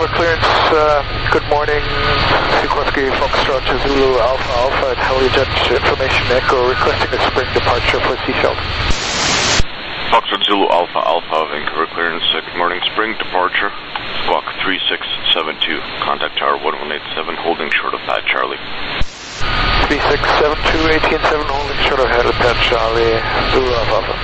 recover clearance. Good morning. Sikorsky Foxtrot to Zulu Alpha Alpha at Heliojet Information Echo requesting a spring departure for Seafeld. Foxtrot Zulu Alpha Alpha, Vancouver clearance. Good morning. Spring departure. Squawk 3672. Contact tower 1187 holding short of pad Charlie. 3672, 187 holding short of pad Charlie. Zulu Alpha Alpha.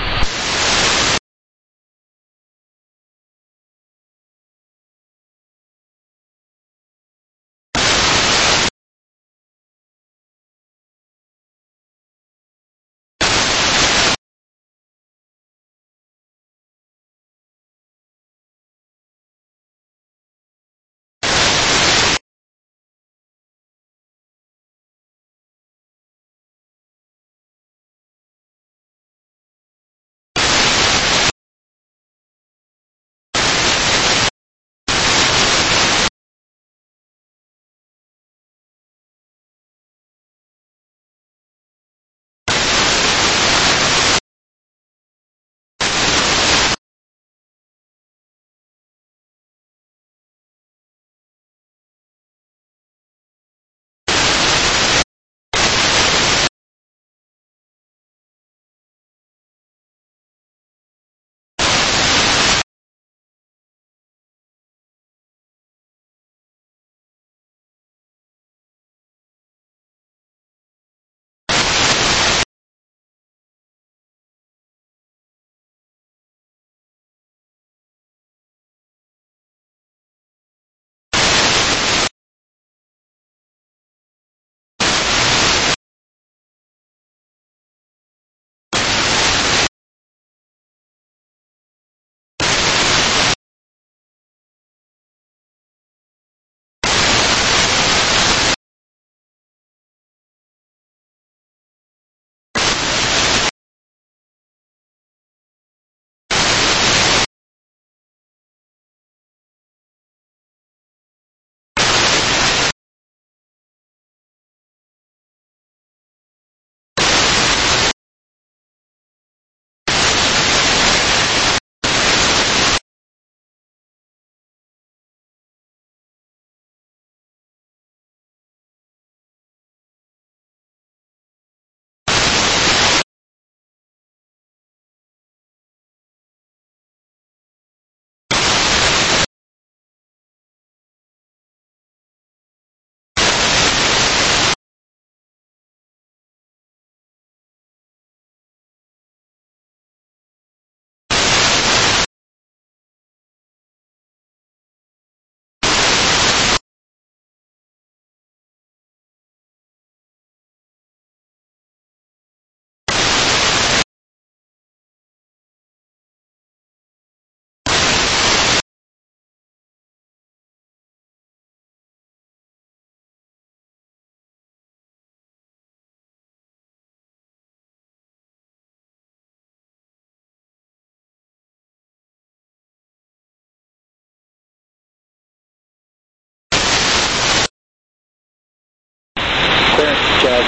Jazz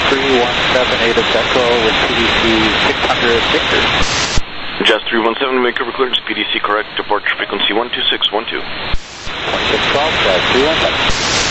3178 at Echo with PDC 600 Victor. Jazz 317, Vancouver clearance, PDC correct, departure frequency 12612. 2612, Jazz 317.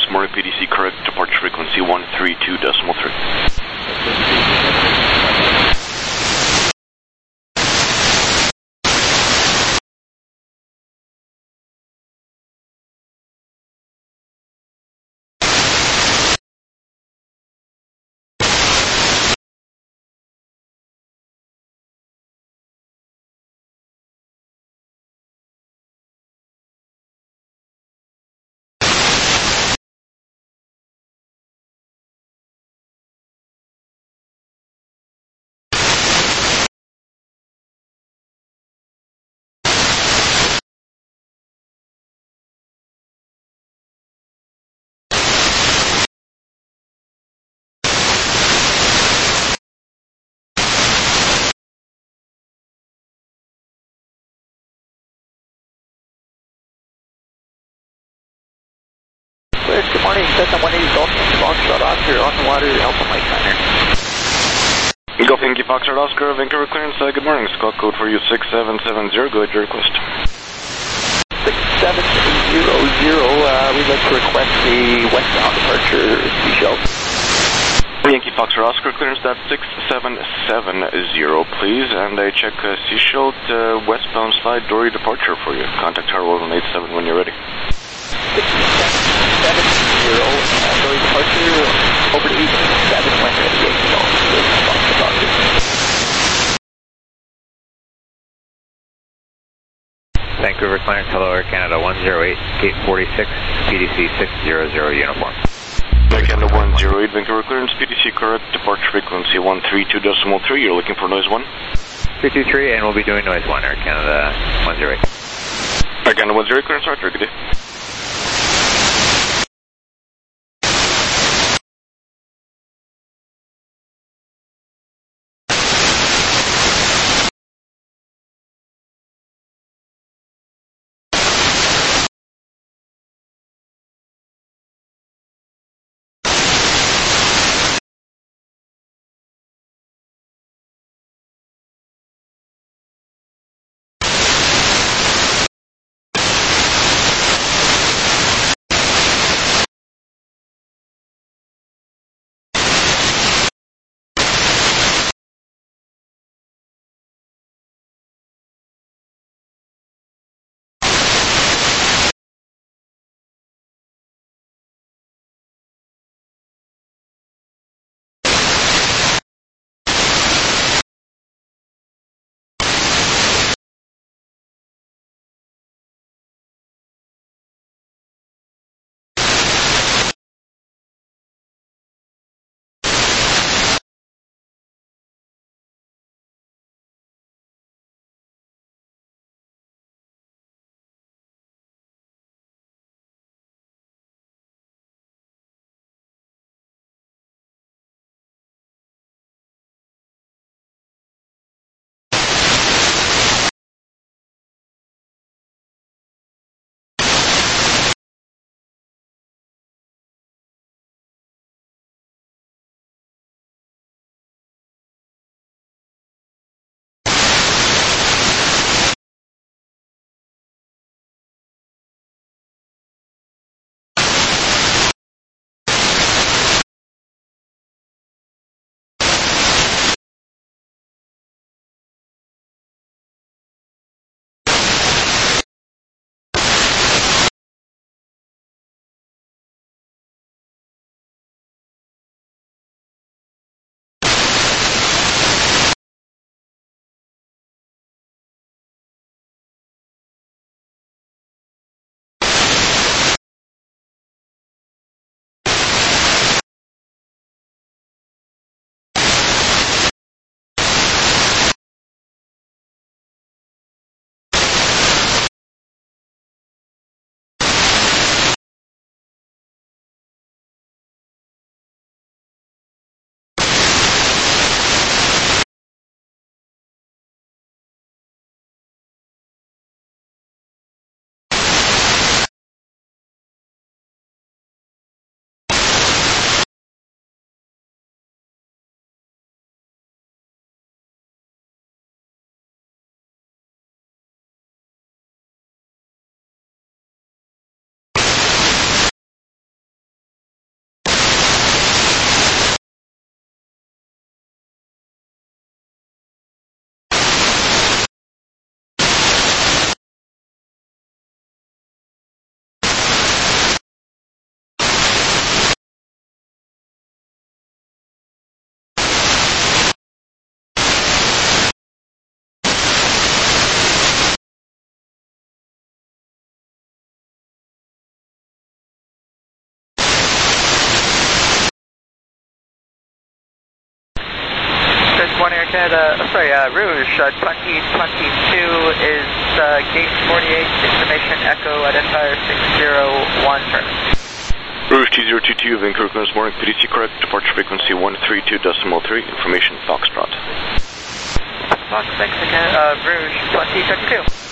this morning, PDC correct, departure frequency 132.3. Good morning, Cessna 180 Dolphin, Foxtrot Oscar, on the water, Alpha Mike Niner. Golf Yankee Foxtrot Oscar, Vancouver clearance, good morning, squawk code for you 6770, go ahead, your request. 6700, we'd like to request the westbound departure Seashell. Yankee Foxtrot Oscar, clearance that 6770, please, and I check Seashell westbound slide dory departure for you. Contact tower 1187 when you're ready. 6770, dory departure, over to East 7 when ready, Yankee Foxtrot Oscar. Vancouver clearance, hello Air Canada 108, gate 46, PDC 600 uniform. Air Canada 108, Vancouver clearance, PDC correct, departure frequency 132.3, you're looking for noise 1? 323, and we'll be doing noise 1, Air Canada 108. Air Canada 108, clearance, Roger, good day. Rouge 2022 is gate 48, information Echo, identifier 601, turn. Rouge 2022, Vancouver, this morning, PDC correct, departure frequency 132.3, information Foxtrot. Fox Mexican, Rouge 2022.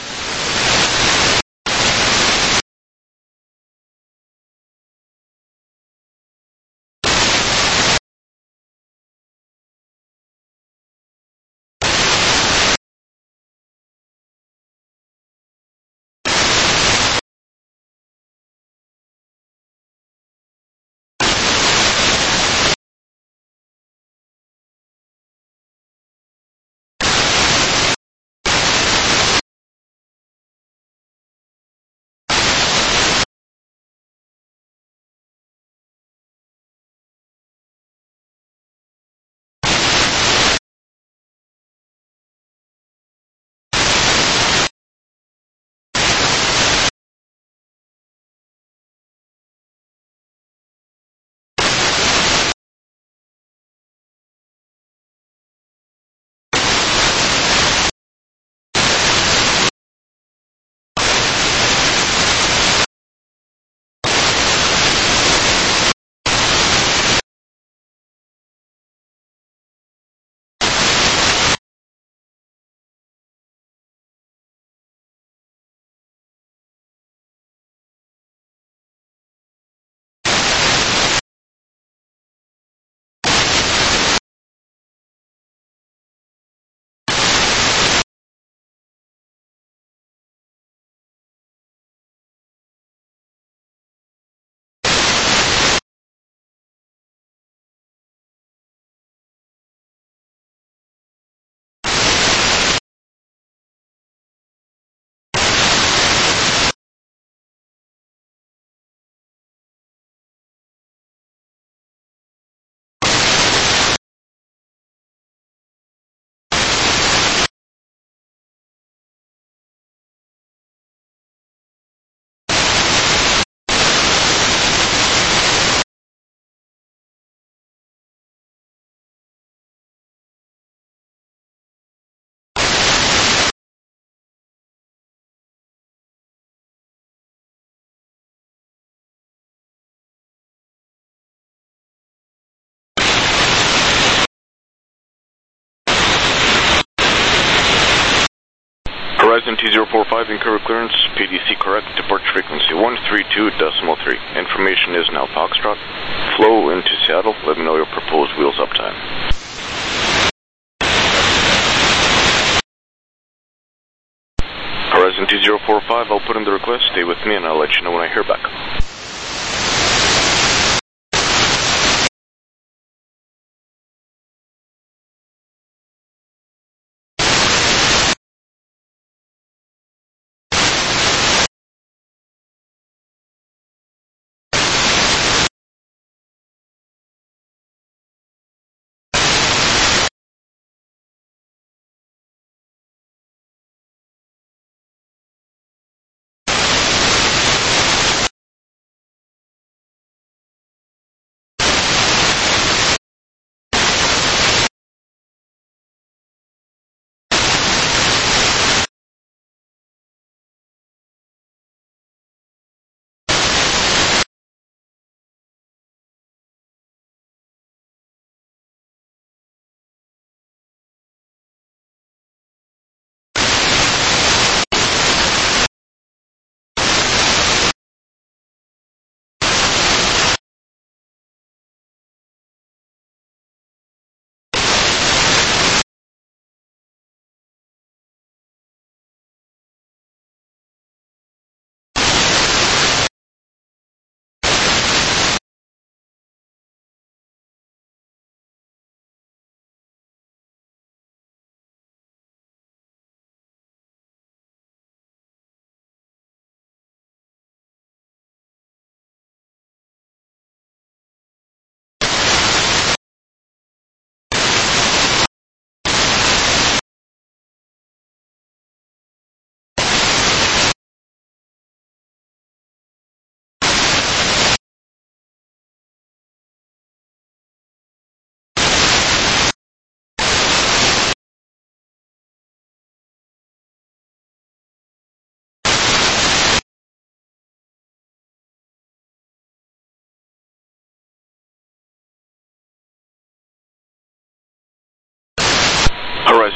Horizon 2045, Vancouver clearance, PDC correct, departure frequency 132.3. Information is now Foxtrot. Flow into Seattle, let me know your proposed wheels up time. Horizon 2045, I'll put in the request, stay with me and I'll let you know when I hear back.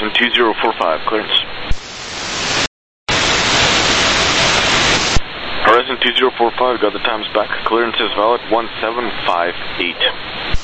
Horizon 2045, clearance. Horizon 2045, got the times back. Clearance is valid 1758.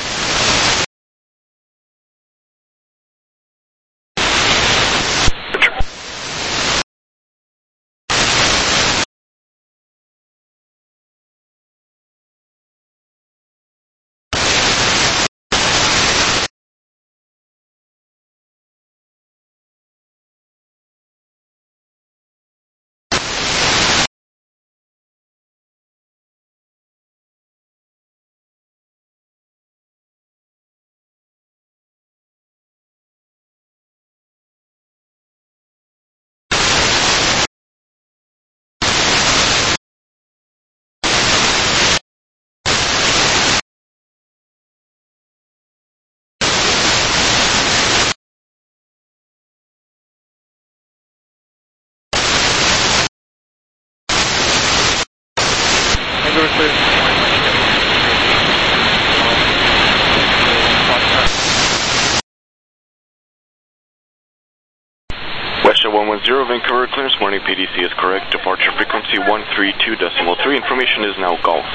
Westjet 110, Vancouver clearance, morning PDC is correct, departure frequency 132.3, information is now Golf.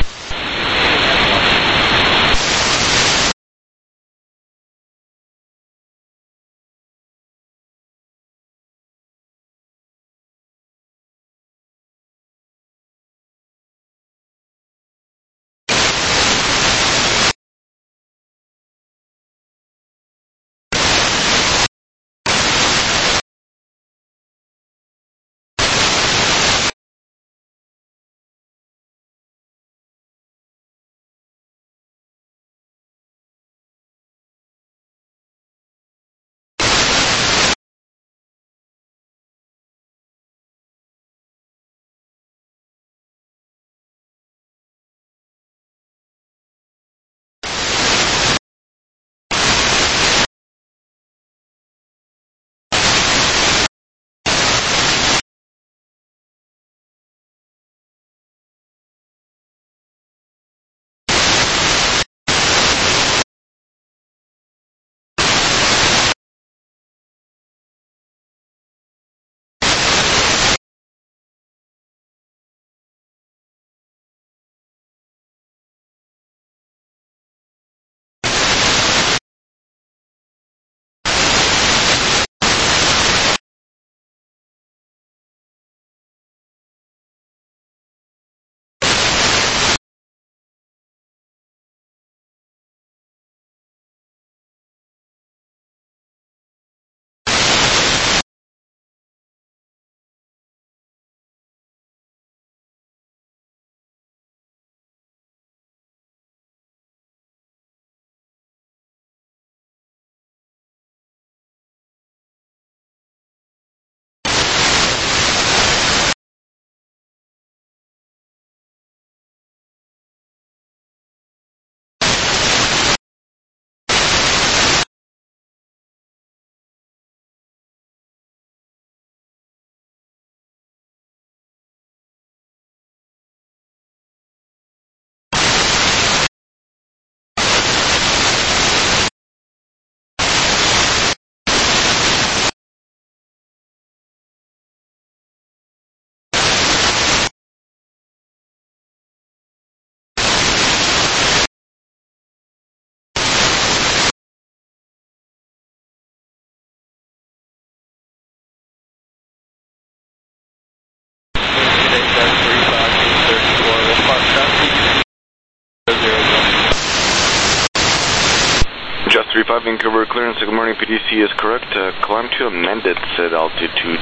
Just 35 Vancouver clearance, good morning PDC is correct. Climb to amended set altitude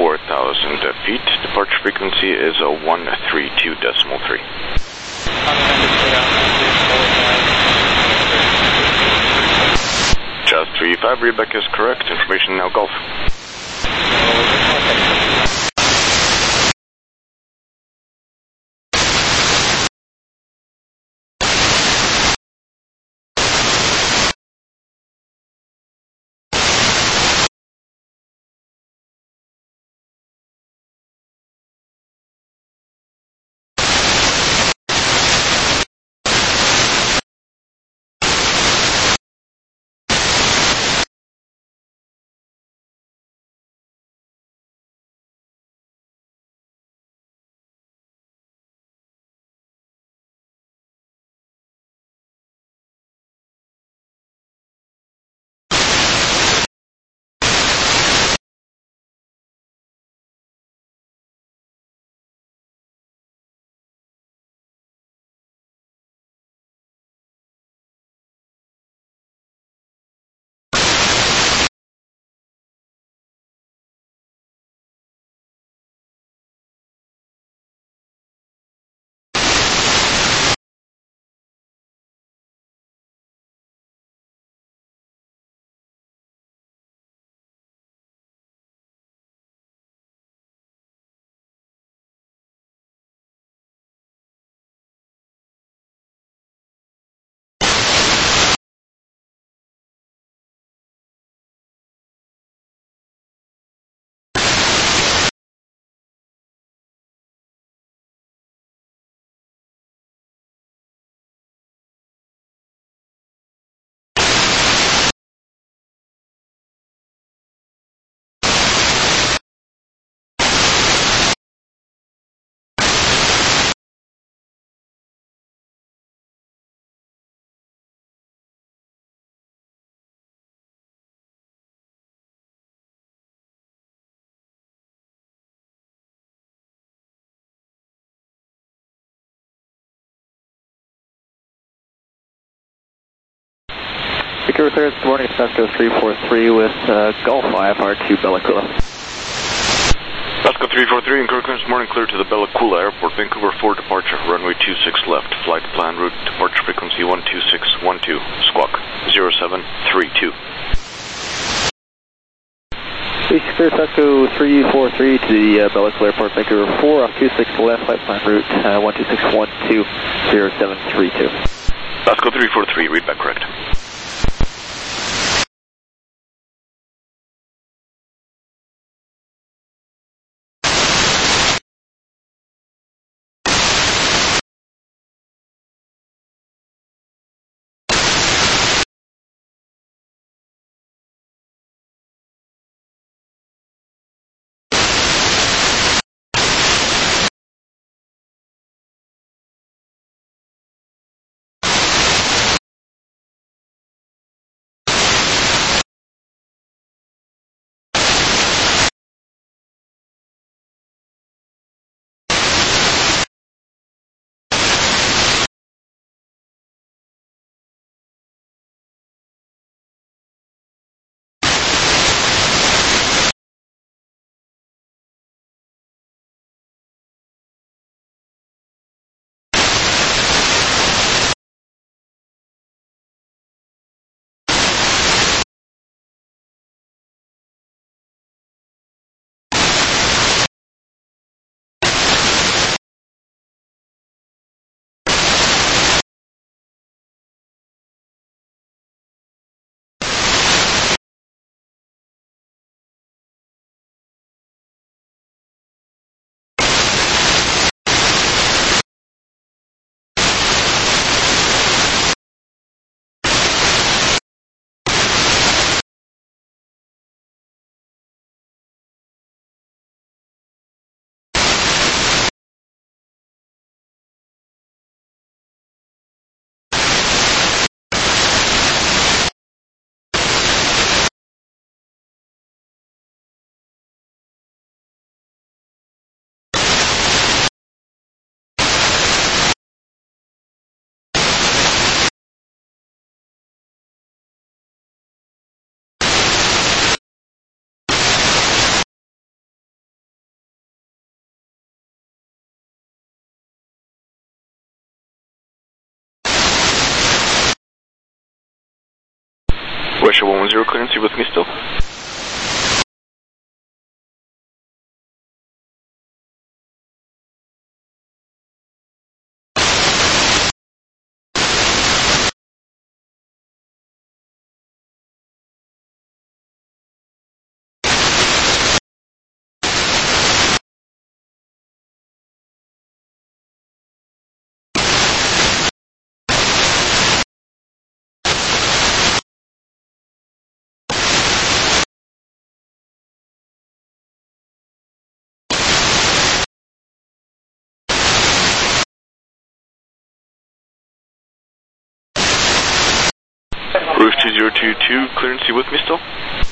4,000 feet. Departure frequency is 132.3. Just 35, Rebecca is correct. Information now Golf. Vancouver clearance, good morning, Pasco 343 with Golf IFR to Bella Coola. Pasco 343 in Vancouver clearance, morning, clear to the Bella Coola Airport, Vancouver 4 departure, runway 26 left, flight plan route, departure frequency 12612, squawk 0732. Clear Pasco 343 to the Bella Coola Airport, Vancouver 4 off 26 left, flight plan route 12612, 0732. Pasco 343, read back correct. Russia 110 clearance, you with me still? Roof 2022, clearance, you with me still?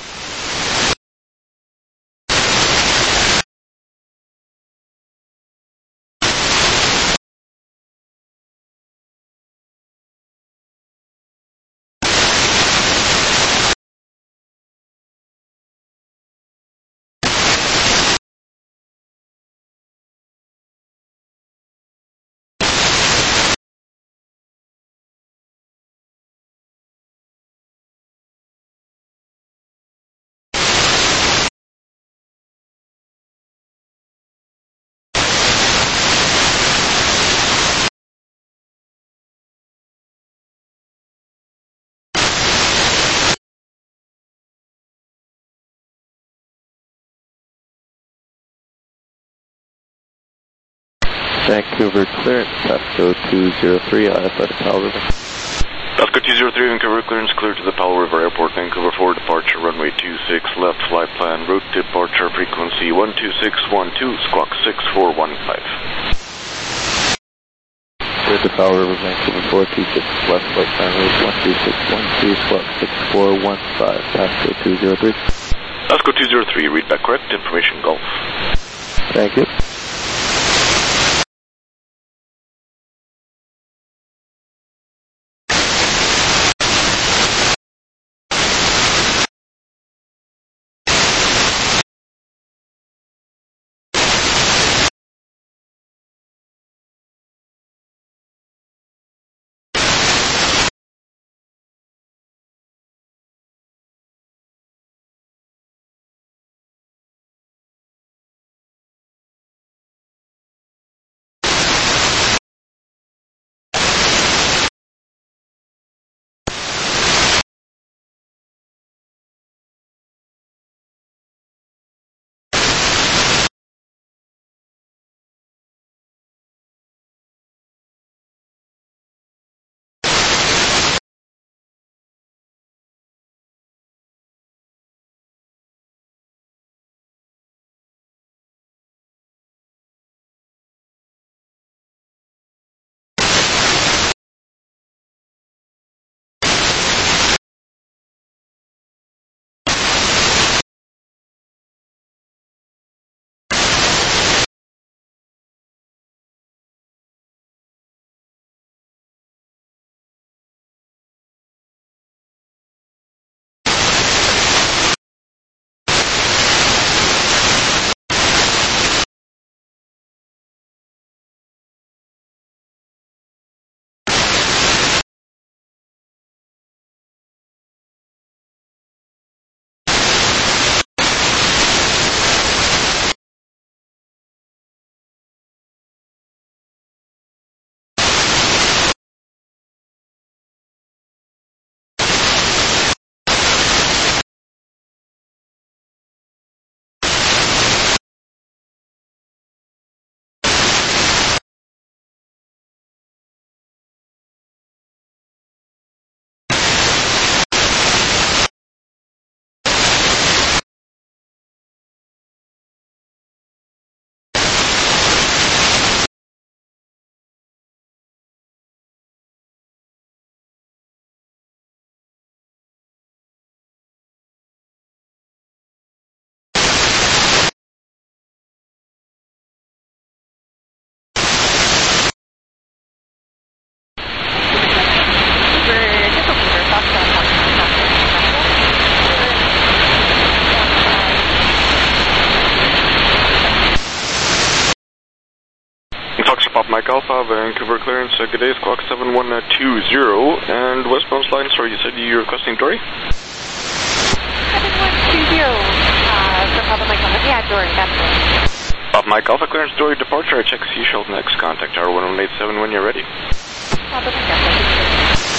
Vancouver clearance, Pasco 203, IFR to Powell River. Pasco 203, Vancouver clearance, clear to the Powell River Airport, Vancouver 4 departure, runway 26 left, flight plan route, departure frequency 12612, squawk 6415. Clear to Powell River, Vancouver 426 left, flight plan route 12612, squawk 6415, Pasco 203. Pasco 203, read back correct, information Golf. Thank you. Mike Alpha, Vancouver clearance, good day, squawk 7120, and westbound line, sorry, you said you're requesting Dory? 7120, so Papa Mike Alpha, yeah, Dory, that's it. Papa Mike Alpha, clearance Dory, departure, I check Seashell next, contact tower 1187 when you're ready. Papa Mike Alpha,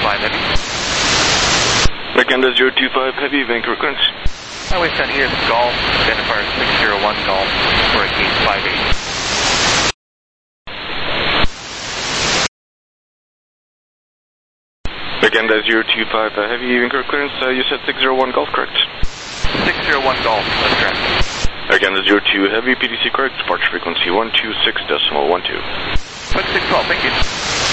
Heavy. Legenda 025 Heavy, Vancouver clearance. Highway 10 here is Golf, identifier 601 Golf, for a gate 58. Legenda 025 Heavy, Vancouver clearance. You said 601 Golf, correct? 601 Golf, that's correct. Legenda 02 Heavy, PDC correct, departure frequency 126.12. 2612, thank you.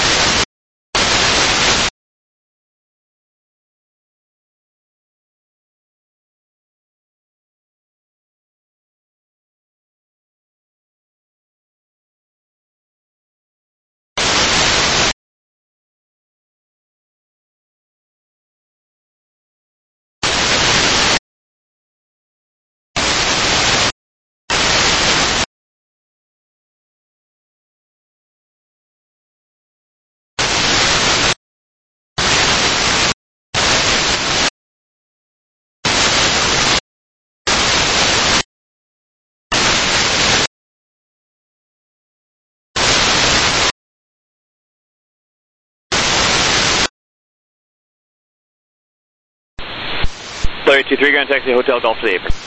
Larry 23, Grand Taxi, Hotel Golf to the apron.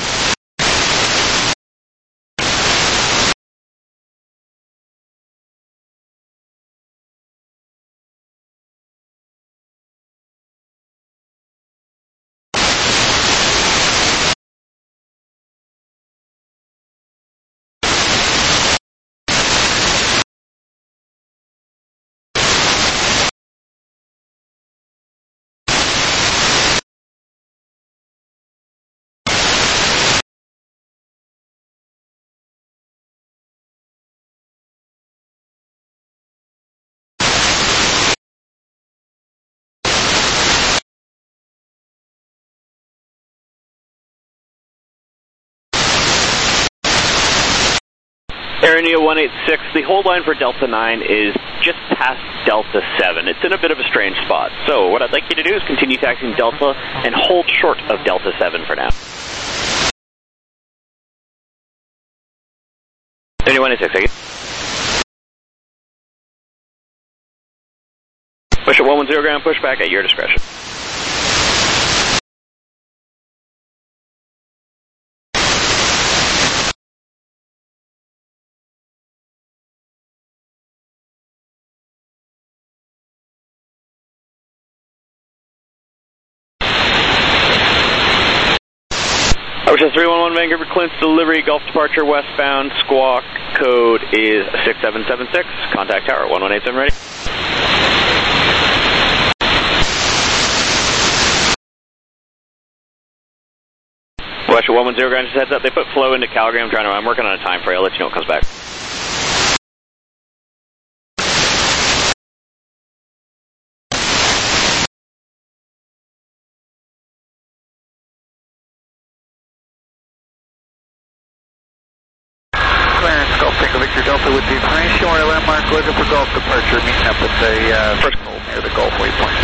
Air India 186, the hold line for Delta 9 is just past Delta 7. It's in a bit of a strange spot. So what I'd like you to do is continue taxiing Delta and hold short of Delta 7 for now. Air India 186, thank you. Push at 110 ground, push back at your discretion. Ocean 311 Vancouver Clint's delivery, Gulf departure westbound, squawk code is 6776. Contact tower 1187 ready. West 110 ground, just heads up. They put flow into Calgary. I'm working on a time for you. I'll let you know when it comes back. Golf Tango Victor Delta with the information. Our landmark looking for Golf departure, meeting up at the first goal near the Golf waypoint.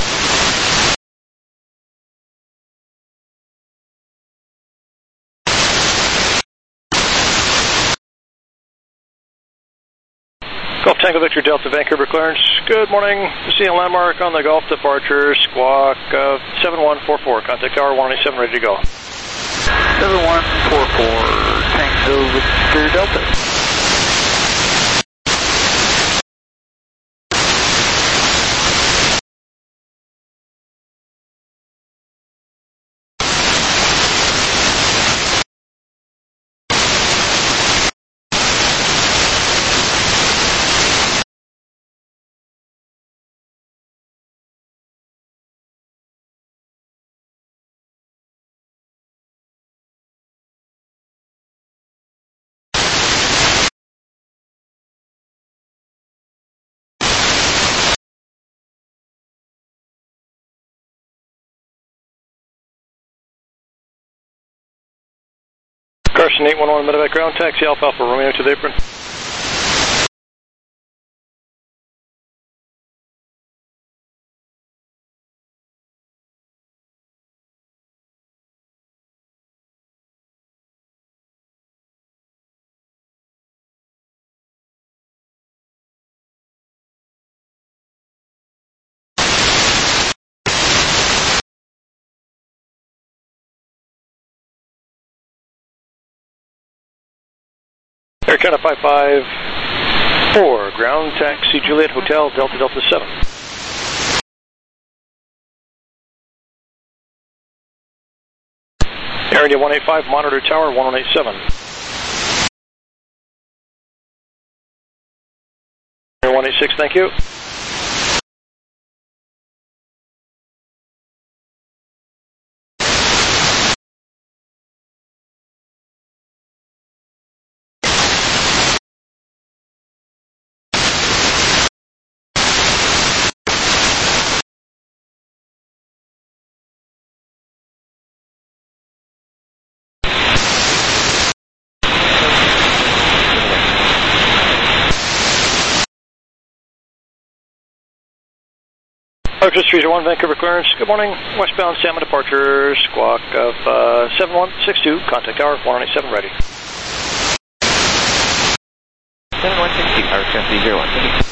Golf Tango Victor Delta Vancouver clearance. Good morning. Seeing a landmark on the Golf departure, squawk 7144. Contact tower 187 ready to go. 7144 Tango Victor Delta. Carson 811 medevac ground, taxi Alpha Alpha Romeo to the apron. Air Canada 554, ground taxi Juliet Hotel, Delta Delta 7. Air India 185, monitor tower 1187. Air 186, thank you. Arctis 301, Vancouver clearance. Good morning. Westbound Salmon departure, squawk of 7162, contact tower 187 ready. 7162, power transfer 01.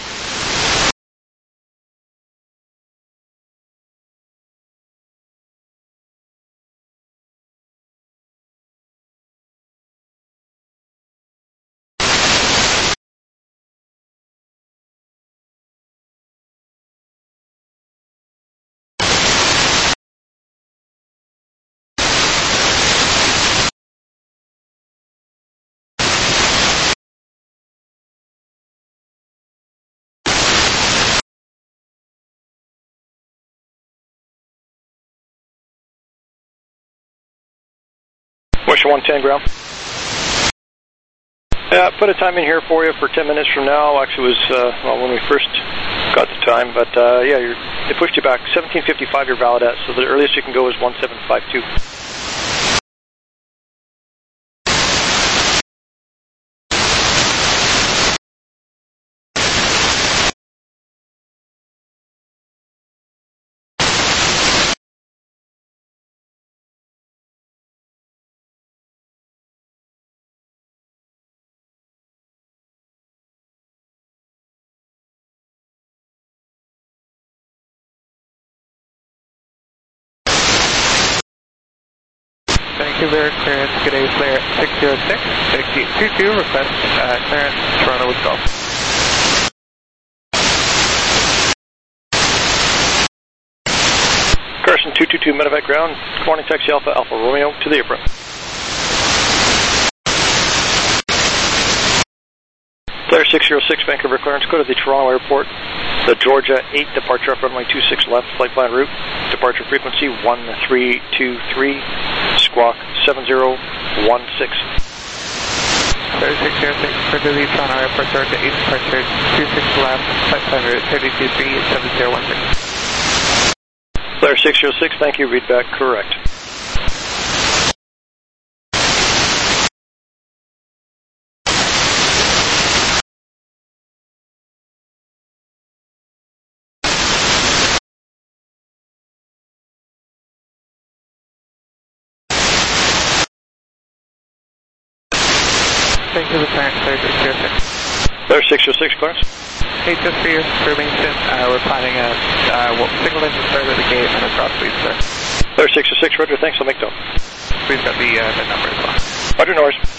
Western 110 ground. Put a time in here for you for 10 minutes from now. Actually, it was when we first got the time, but yeah, they pushed you back. 1755 you're valid at, so the earliest you can go is 1752. Vancouver clearance, good day, flare 606, 6822, request clearance, Toronto with Gulf. Carson 222 medevac ground. Good morning, taxi Alpha, Alpha Romeo to the apron. Flare 606, Vancouver clearance, go to the Toronto airport. The Georgia 8 departure up runway 26 left, flight plan route. Departure frequency 1323, squawk 7016. Flare 606, go to the Toronto airport, Georgia 8 departure 26 left, flight plan route 323 7016. Flare 606, thank you, read back correct. Thank you for the clearance, Flare 606. Flare 606, clearance. Hey, just for your information, we're planning a single engine start at the gate and a cross lead, sir. Flare 606, Roger, thanks, I'll make note. We've got the number as well. Roger, Norris.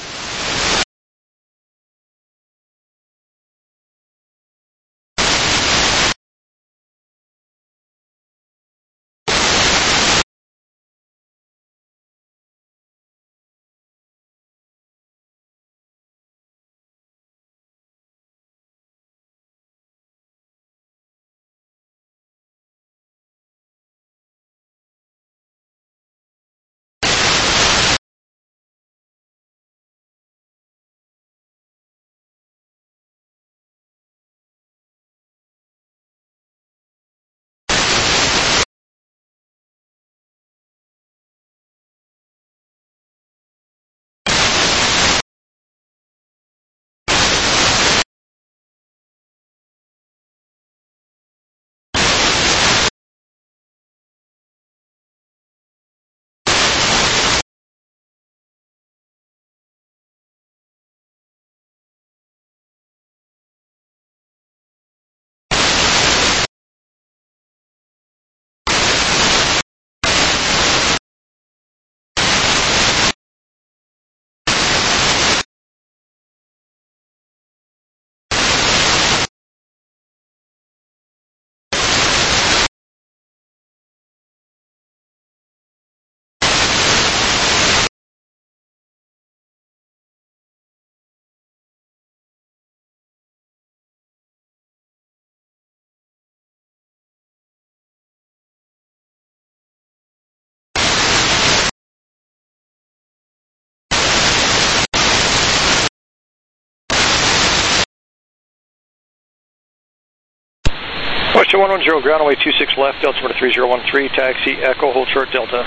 Show 110, ground away 26 left, altimeter 3013, taxi, Echo, hold short, Delta.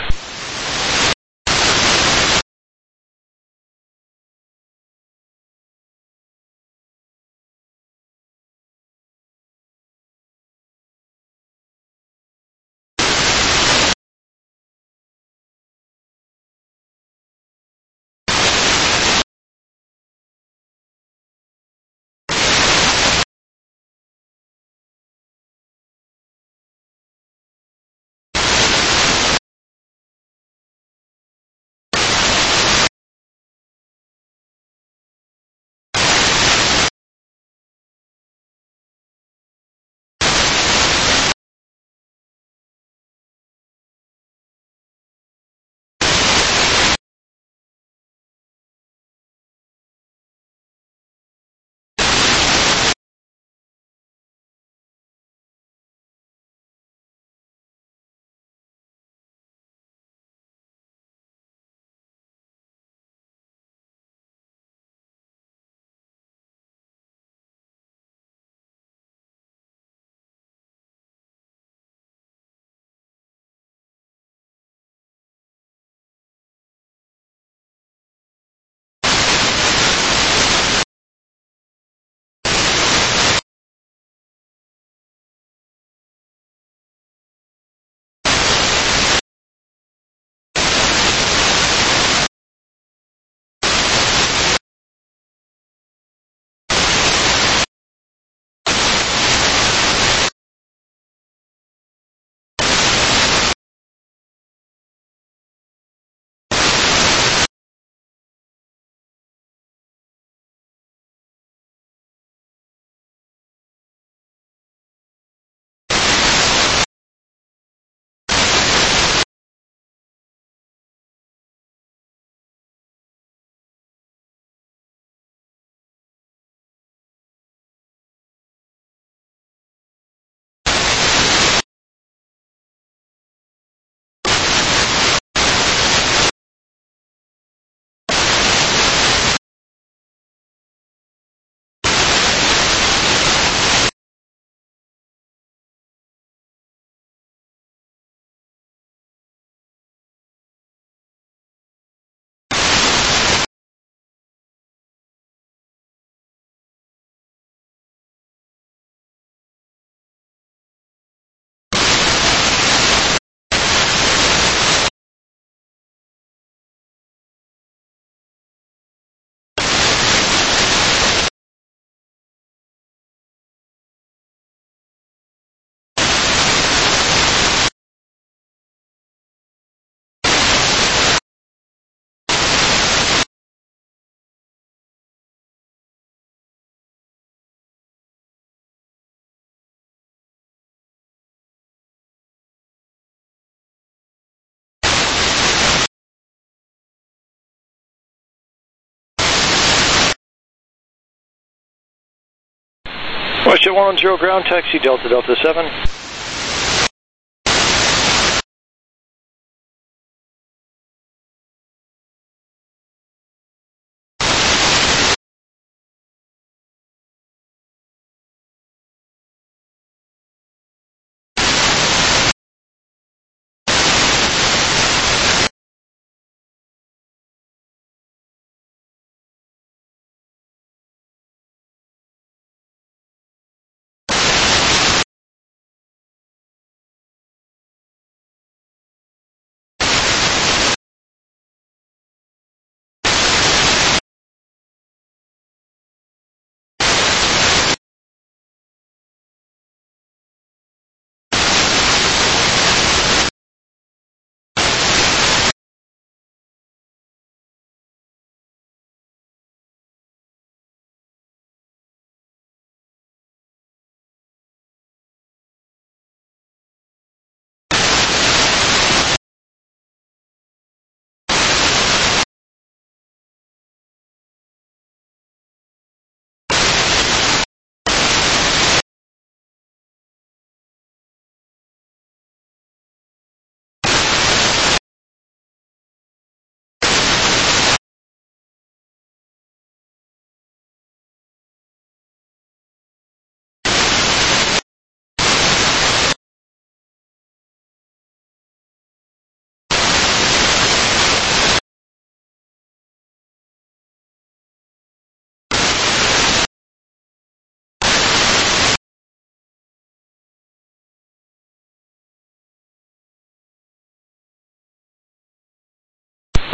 Westjet 110, ground, taxi, Delta, Delta 7.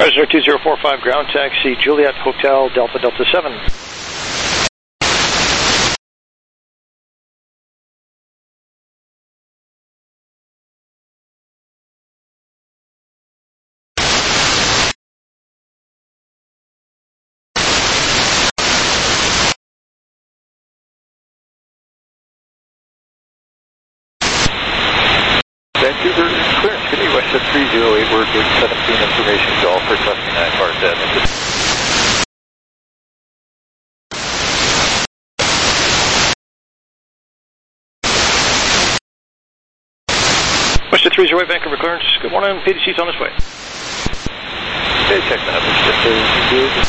Register 2045 ground taxi Juliet Hotel Delta Delta 7. Vancouver clearance, give me west of 308, we're good 17 information, Golf, requesting 9 bar 10. West of 308 Vancouver clearance, good morning, PDC's on its way. Okay, check the message,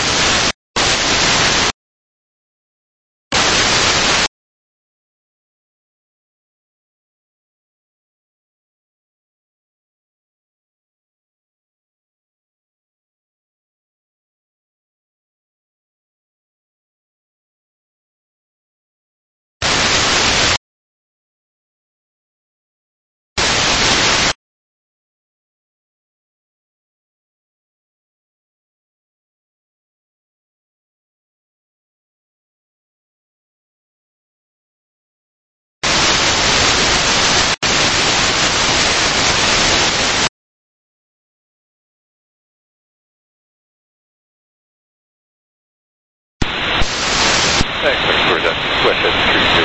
Thanks, for that. West of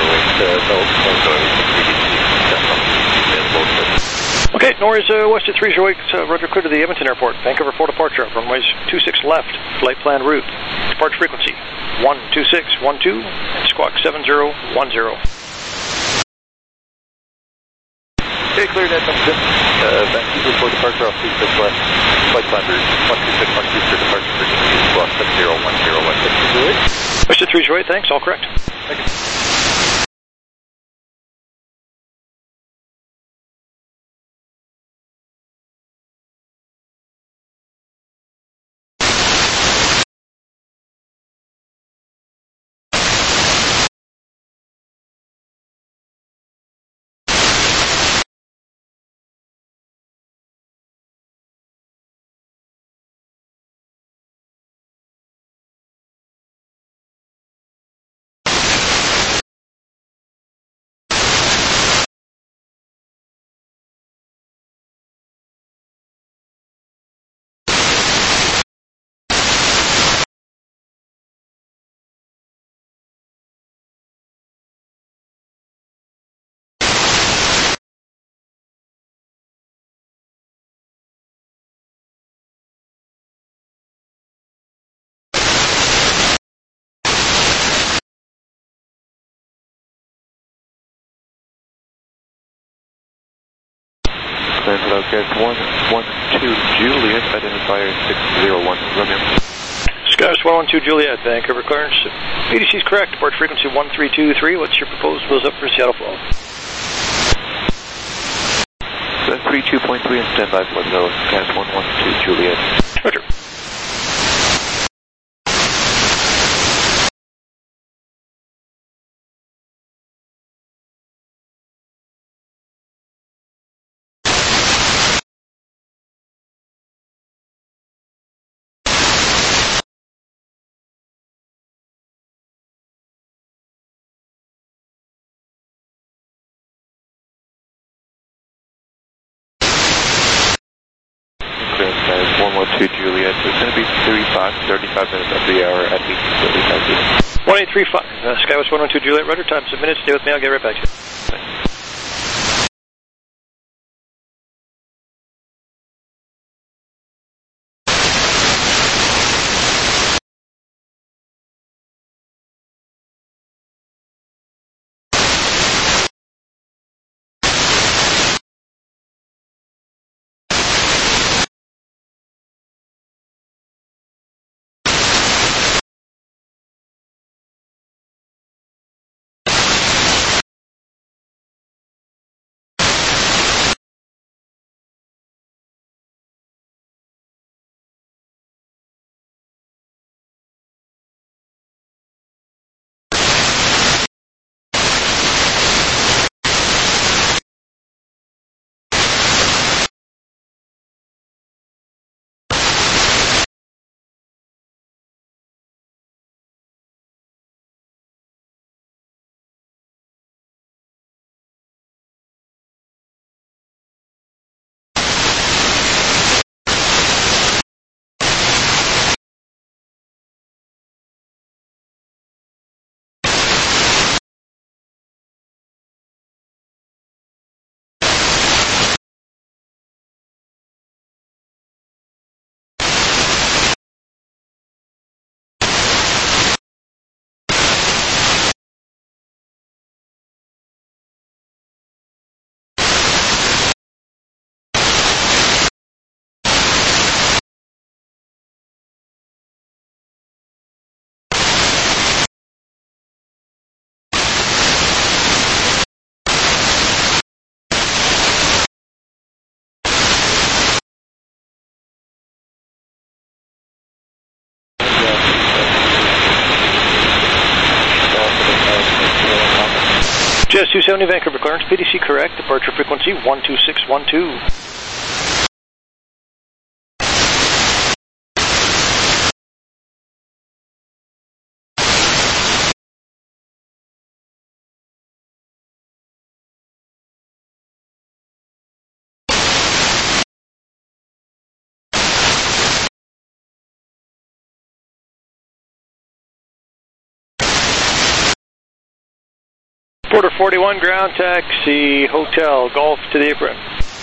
308, Okay, Norris, west of 308, roger, clear to the Edmonton Airport. Vancouver 4 departure, runways 26 left, flight plan route. Departure frequency 12612, and squawk 7010. Okay, cleared Edmonton. Vancouver 4 departure off 26 left, flight plan route 12612 for departure frequency, squawk 7010, west of 308. West of 308, thanks, all correct. Thank you. Hello, guys. 112 Juliet, identifier 601 Romeo. Skyers 112 Juliet, Vancouver clearance. PDC's correct, departure frequency 1323. What's your proposed wheels up for Seattle flow? 32.3 and standby for the Skyers 112 Juliet. Roger. Skyers 112 Juliet. It's going to be 35 minutes of the hour at 8:35. 1835, Skyers 112 Juliet, rudder time, submitted. Stay with me, I'll get right back to you. Thanks. Jazz 270 Vancouver clearance, PDC correct, departure frequency 12612. Porter 41, ground taxi, hotel, golf to the apron.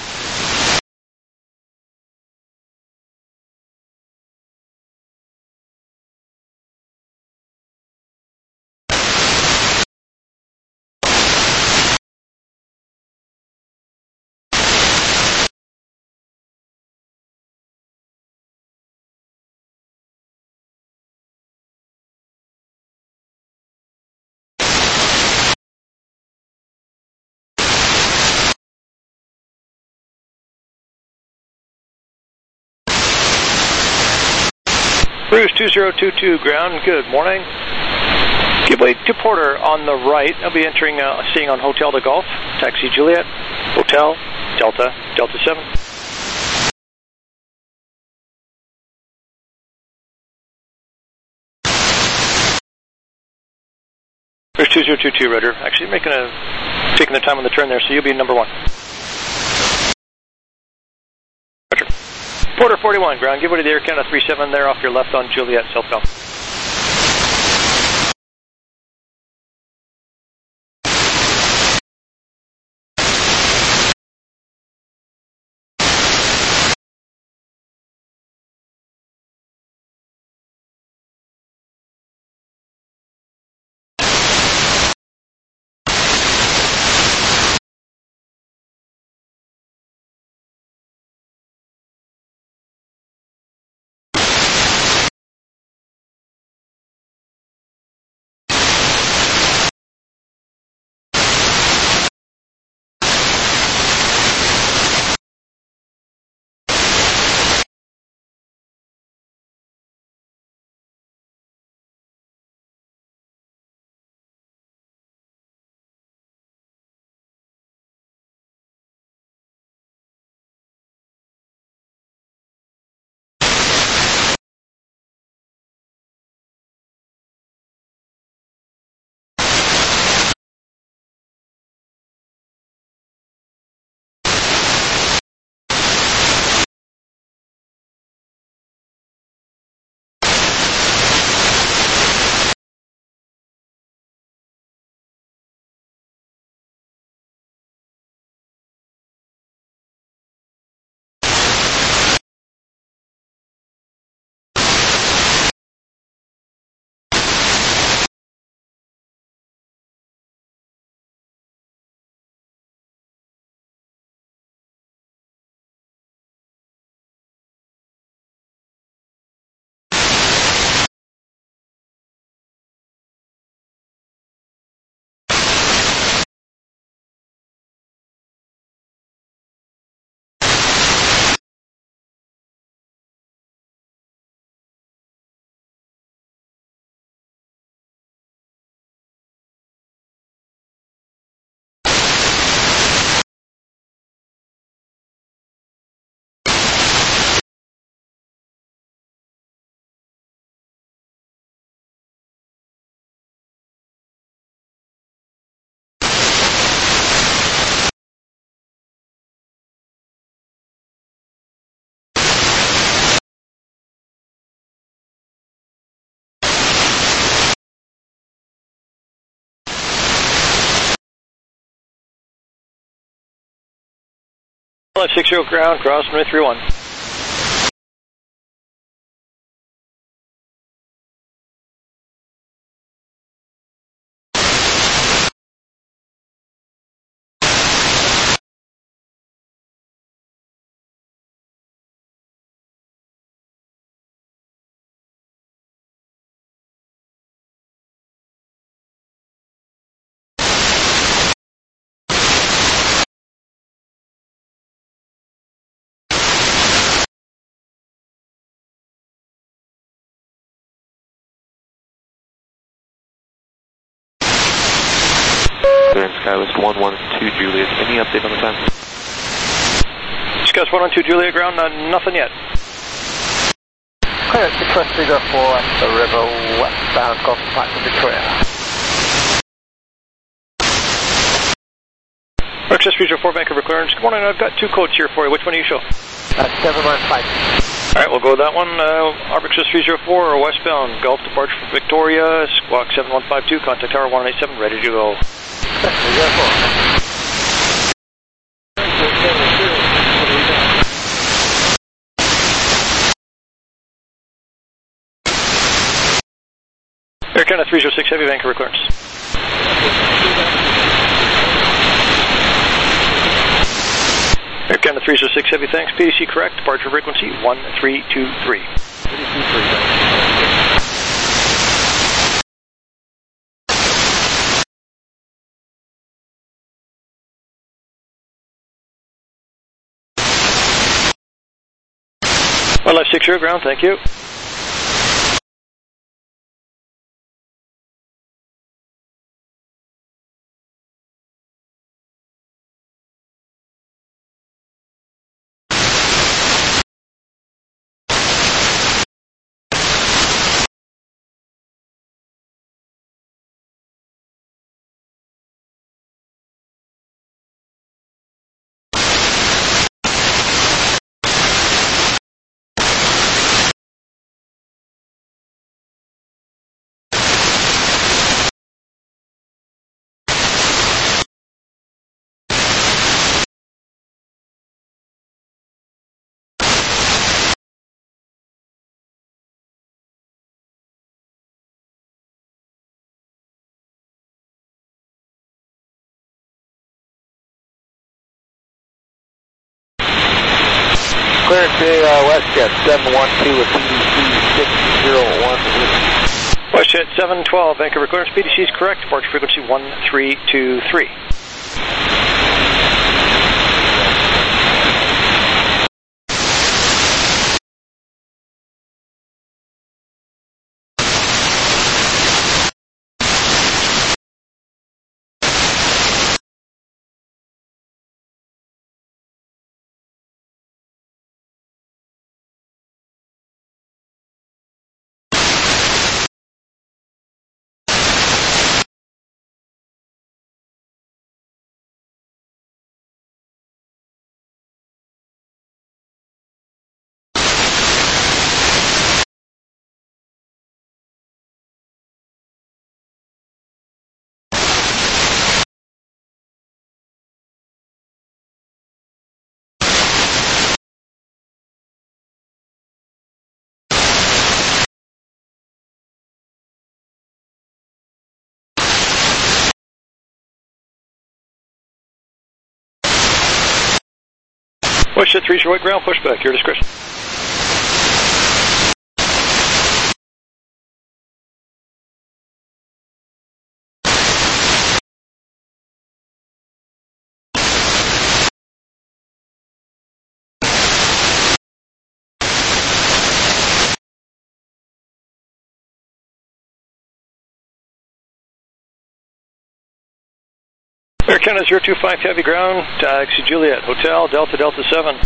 Bruce 2022, ground, good morning. Give way to Porter on the right. I'll be entering, seeing on Hotel to Golf, taxi Juliet, Hotel, Delta, Delta 7. Bruce 2022, Roger. Actually taking their time on the turn there, so you'll be number 1. Roger. Porter 41, ground, give way to the Air Canada 37 there off your left on Juliet, southbound. Left 60 ground, cross runway 31. Skywest 112 Juliet. Any update on the time? Skywest 112 Juliet ground, nothing yet. Clear 61304 at the river, westbound Gulf Flight to Victoria. Access 304 Vancouver clearance. Good morning, I've got two codes here for you. Which one do you show? 715. Alright, we'll go with that one. Access 304 westbound Gulf departure for Victoria, squawk 7152, contact tower 187, ready to go. 304. Air Canada 306 Heavy Vancouver clearance. Air Canada 306 Heavy, thanks. PDC correct, departure frequency 1323. Wildlife 60 ground, thank you. Clearance WestJet 712 with PDC 601. WestJet 712 Vancouver clearance, PDC is correct, departure frequency 1323. WestJet 308 ground, pushback, your discretion. Air Canada 025 Heavy ground, taxi Juliet, Hotel, Delta 7.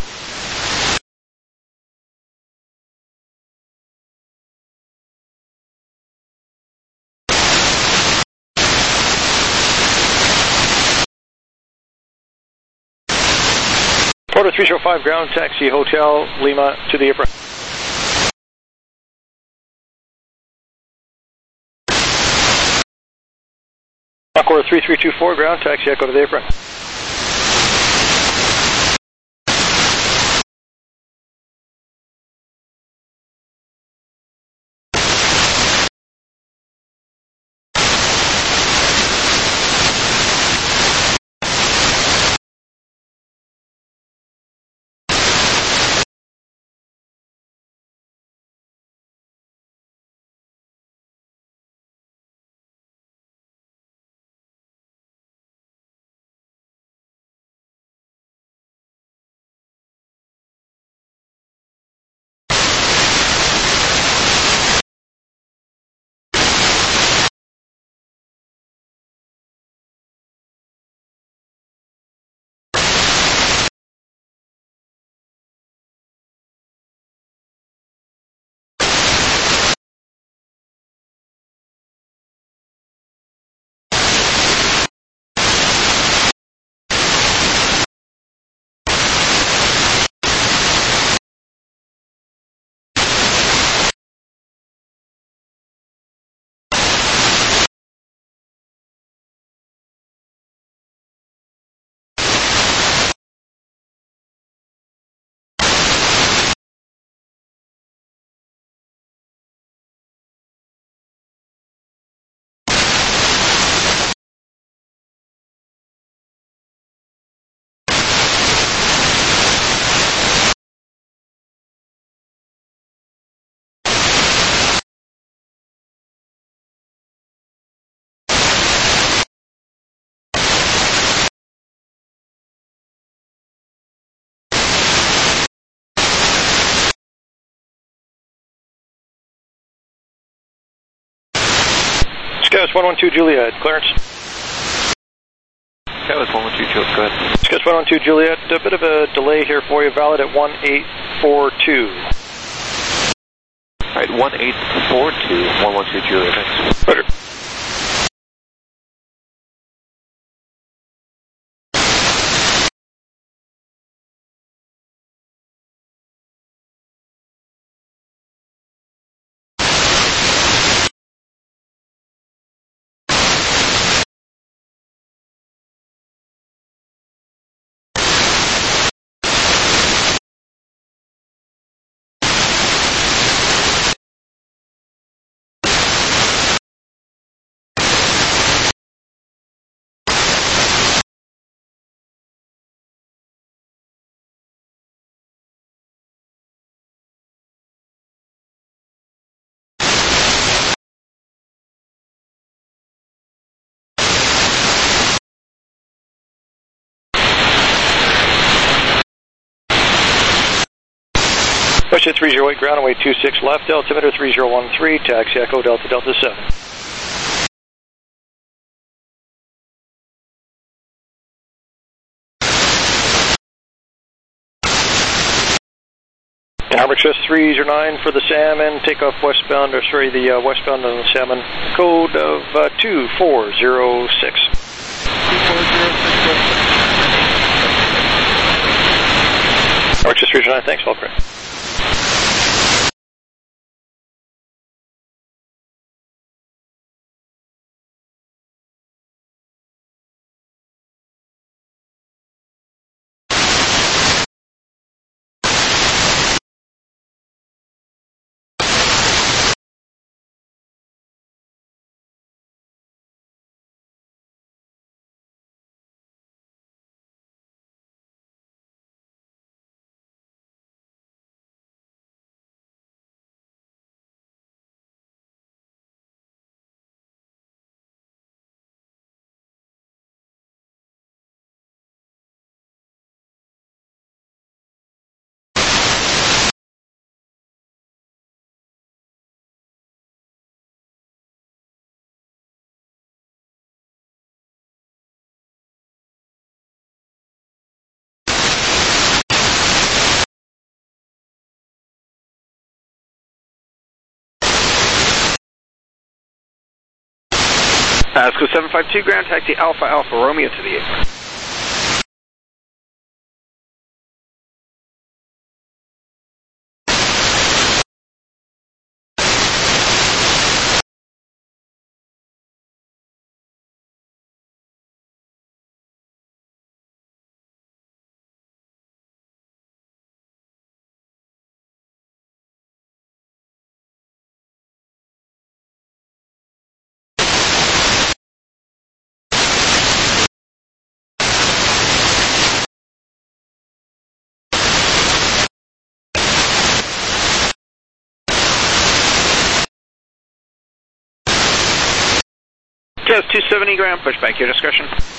Porter 305 ground, taxi Hotel, Lima to the apron. Encore 3324 ground, taxi Echo to the apron. Scouts 112 Juliet, clearance. Scouts 112 Juliet, go ahead. Scouts 112 Juliet, a bit of a delay here for you, valid at 1842. Alright, 1842, 112 Juliet, thanks. Roger. Russia 308, ground away 26 left, altimeter 3013, taxi Echo Delta Delta 7. Harbor Express 309 for the Salmon, takeoff westbound, or sorry, the westbound on the Salmon, code of 2406. 2406. Harbor Express 309, thanks, Valkyrie. Pasco 752, ground taxi Alpha Alpha Romeo to the 8. Just 270 ground, pushback, your discretion.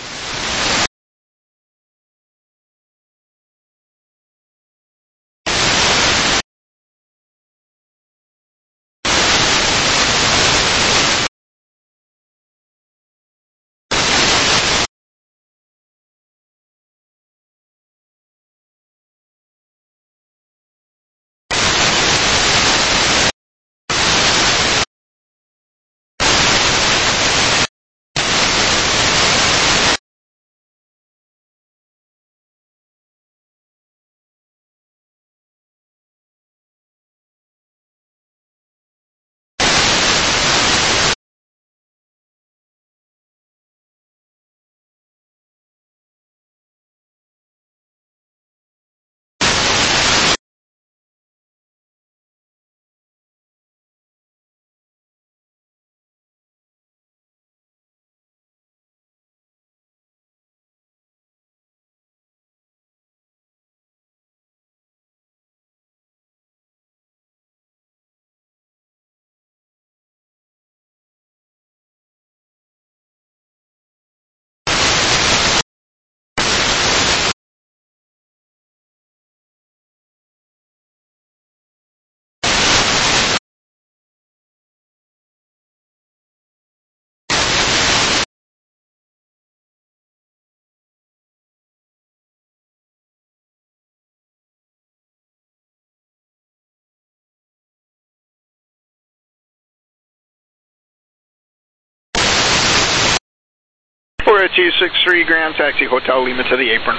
40263 ground taxi Hotel Lima to the apron.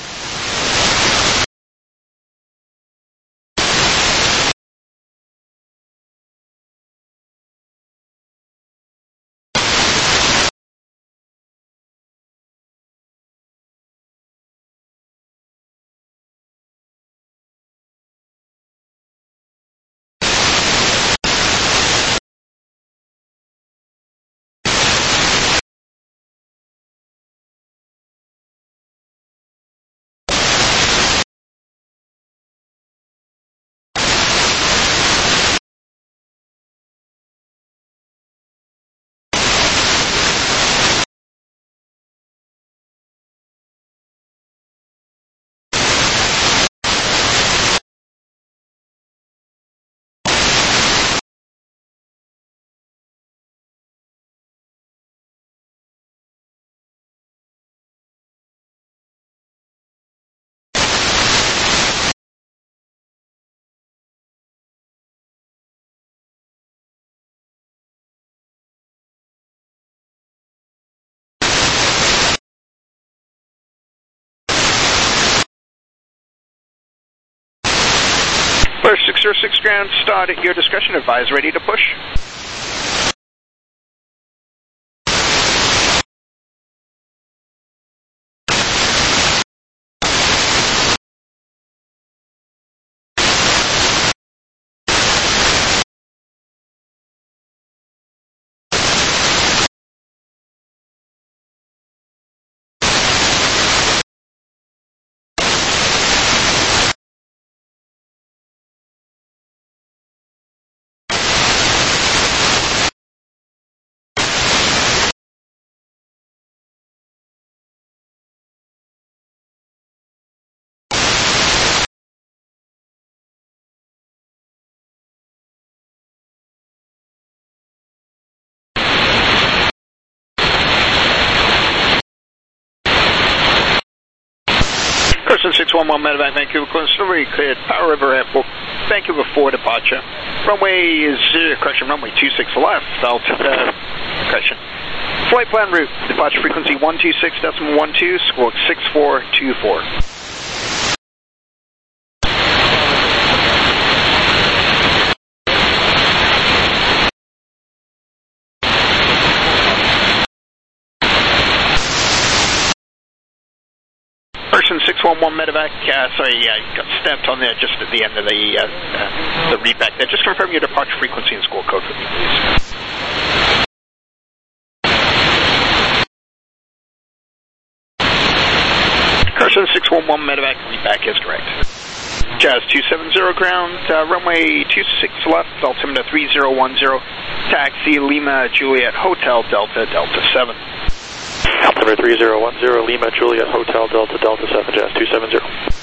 First 606 ground, start at your discretion, advise ready to push. Person 611 Medevac, Vancouver, Clearance, cleared, Powell River Airport, Vancouver 4 departure. Runway is, correction, runway 26 left, altitude, correction. Flight plan route, departure frequency 126.12, squawk 6424. Person 611 Medevac, sorry, got stamped on there just at the end of the readback there. Just confirm your departure frequency and squawk code for me, please. Person 611 Medevac, readback is correct. Jazz 270 ground, runway 26 left, altimeter 3010, taxi Lima Juliet Hotel Delta Delta 7. Altimeter 3010, Lima Juliet Hotel Delta Delta 7, Jazz 270.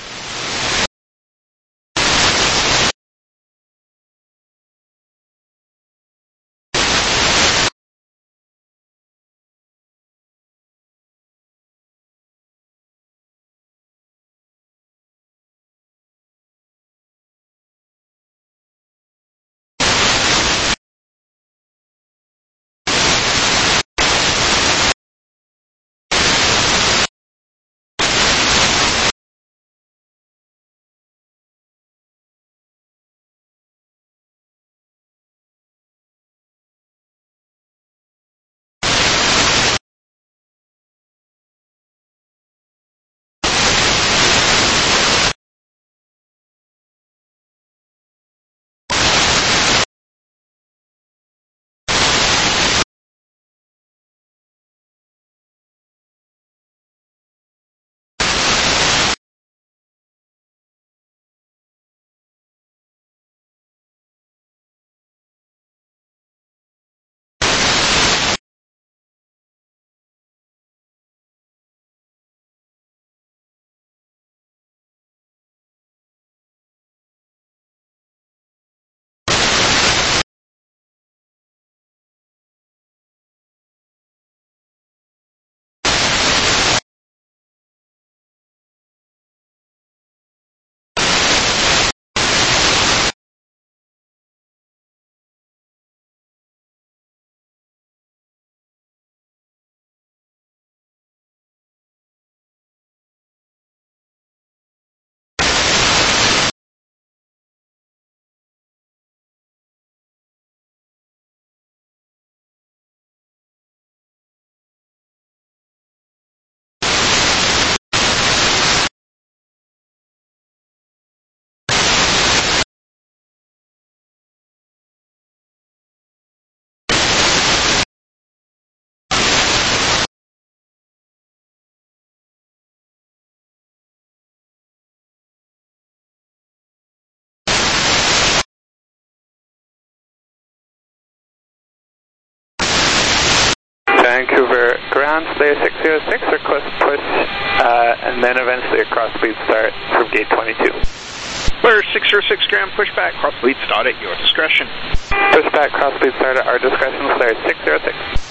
Vancouver ground, Slayer 606, request push, and then eventually a cross lead start from gate 22. Slayer 606 ground, pushback, cross lead start at your discretion. Pushback, cross lead start at our discretion, Slayer 606.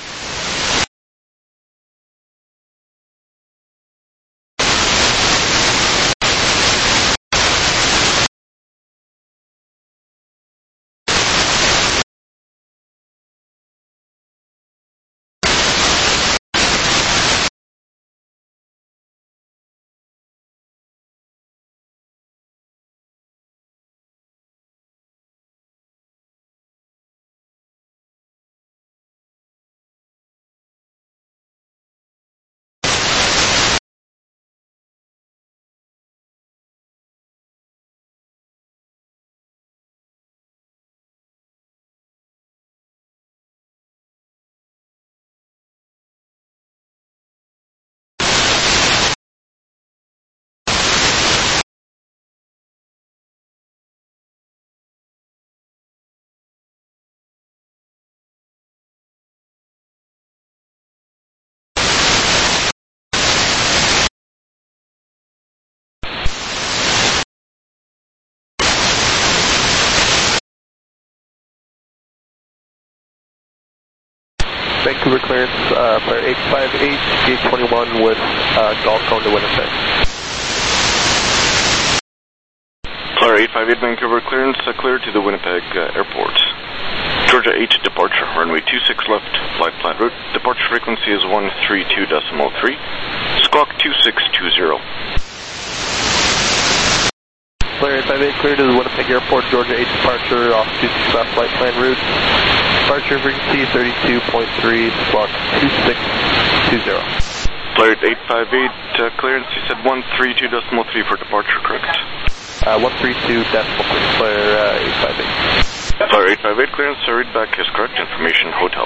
Vancouver clearance, player 858, gate 21 with Golf going to Winnipeg. Player 858 Vancouver clearance, clear to the Winnipeg airport. Georgia 8 departure, runway 26 left, flight plan route. Departure frequency is 132.3. Squawk 2620. Player 858 clear to the Winnipeg airport, Georgia 8 departure, off 26 left, flight plan route. Departure frequency 32.3, squawk 2620. Player 858 clearance, you said 132.3 for departure, correct? 132.3, player 858. Player 858 clearance, read back is correct, information hotel.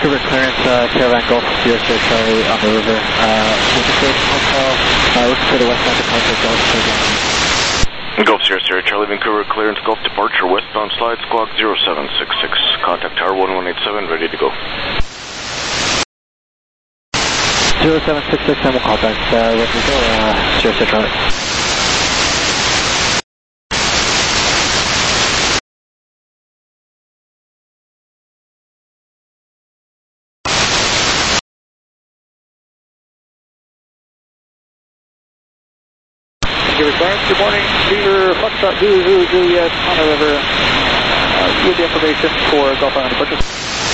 Vancouver clearance, Caravan Golf, Sierra Charlie on the river. Registration hotel, looking for the westbound departure, Gulf Sierra Charlie, Vancouver clearance, Gulf departure, westbound slide, squawk 0766. Contact tower 1187, ready to go. 0766, and we'll call back, ready to go, Sierra Charlie. Good morning, Beaver, Foxtrot, Zulu, Juliet, on the river, with the information for Gulf Island purchase.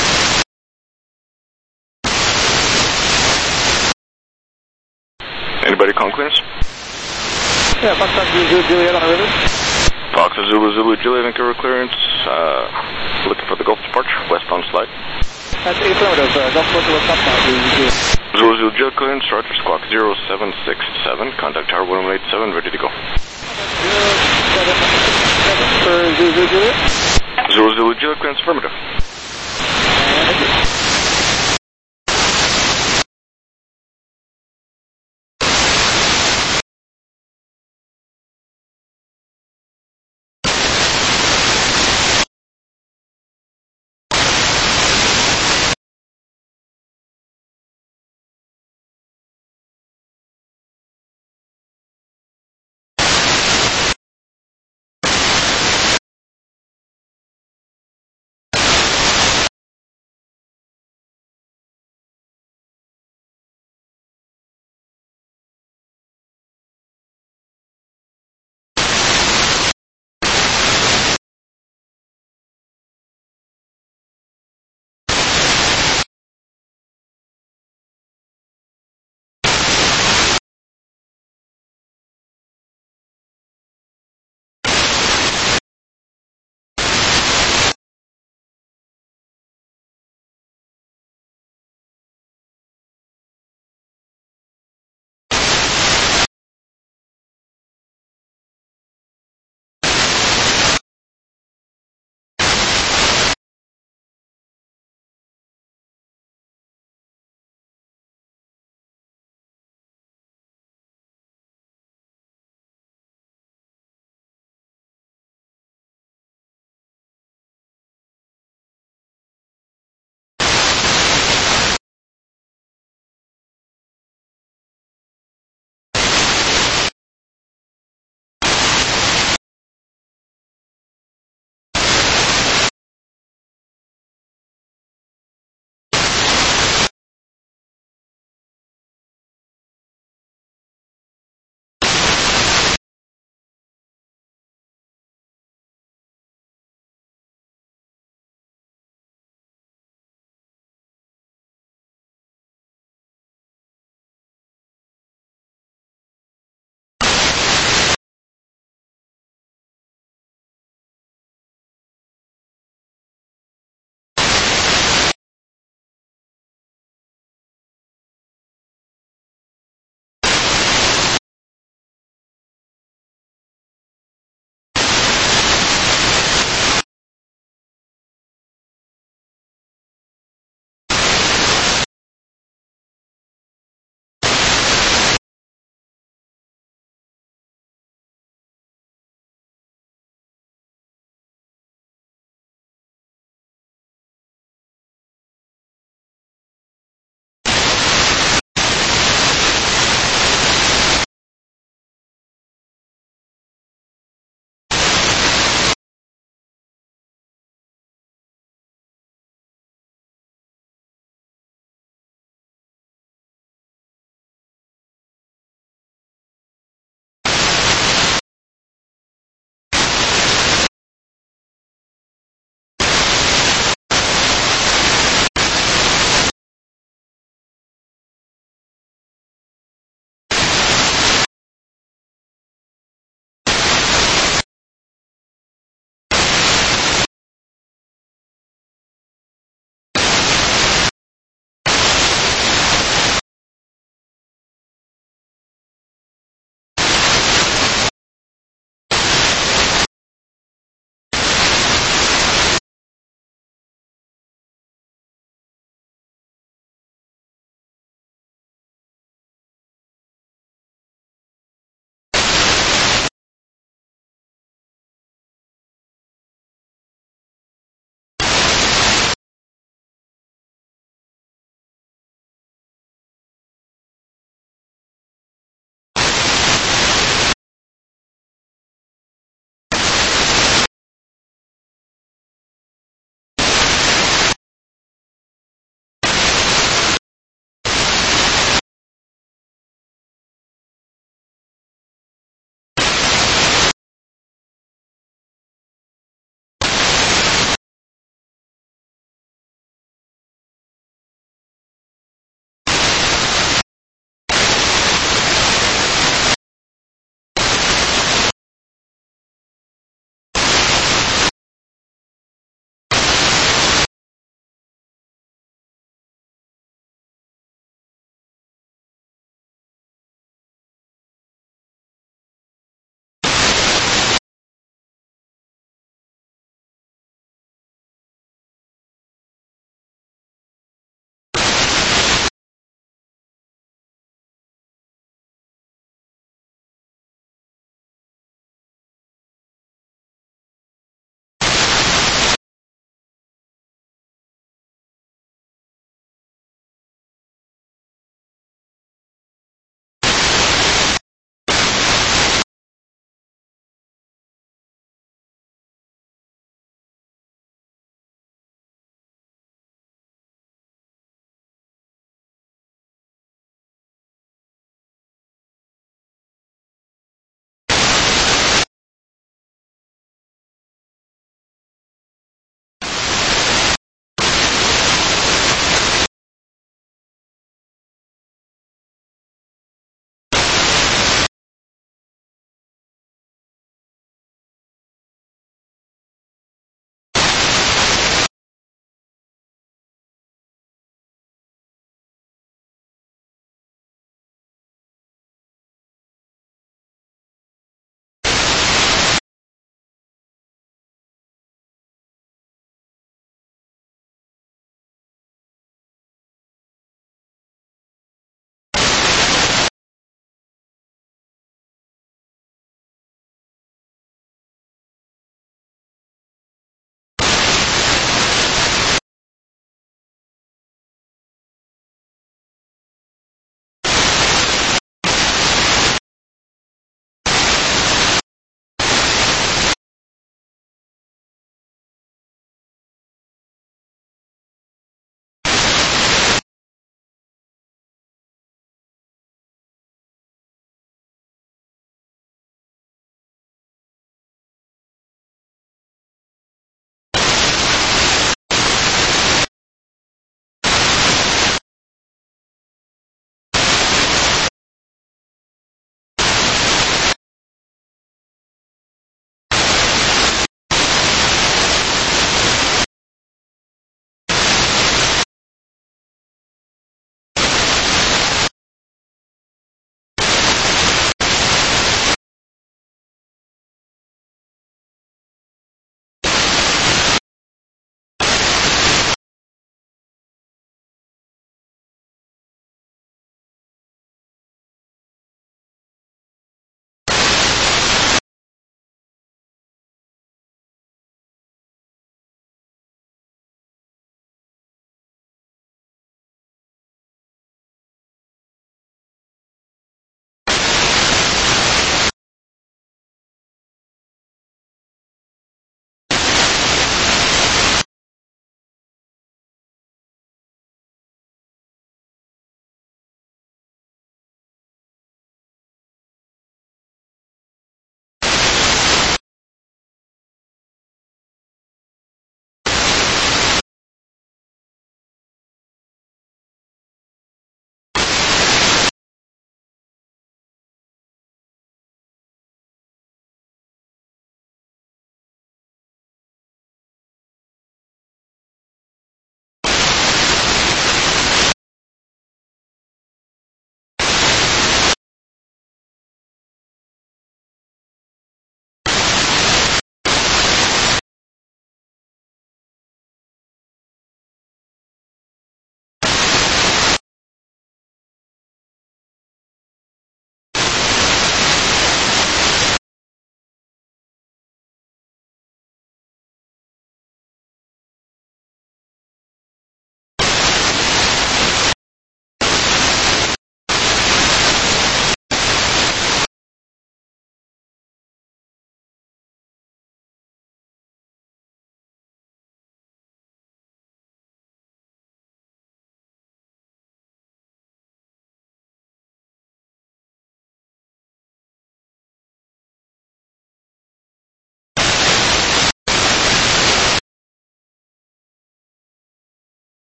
Anybody call clearance? Yeah, Foxtrot, Zulu, Juliet on the river. Fox Zulu, Juliet, Vancouver clearance, looking for the Gulf departure, westbound slide. That's affirmative, Gulf departure, westbound slide, Zulu. Zulu, Juliet clearance, Roger, squawk 0767, contact tower 1187, ready to go. 0767 for Zulu, Juliet. Zulu, Juliet clearance, affirmative.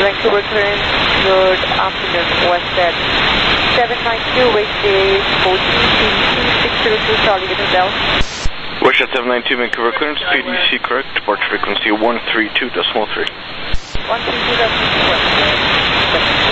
Vancouver clearance, good afternoon, WestJet 792, weekday 14, 602, Charlie with Hotel. WestJet 792, Vancouver clearance, PDC correct, departure frequency 132.3. 132.3.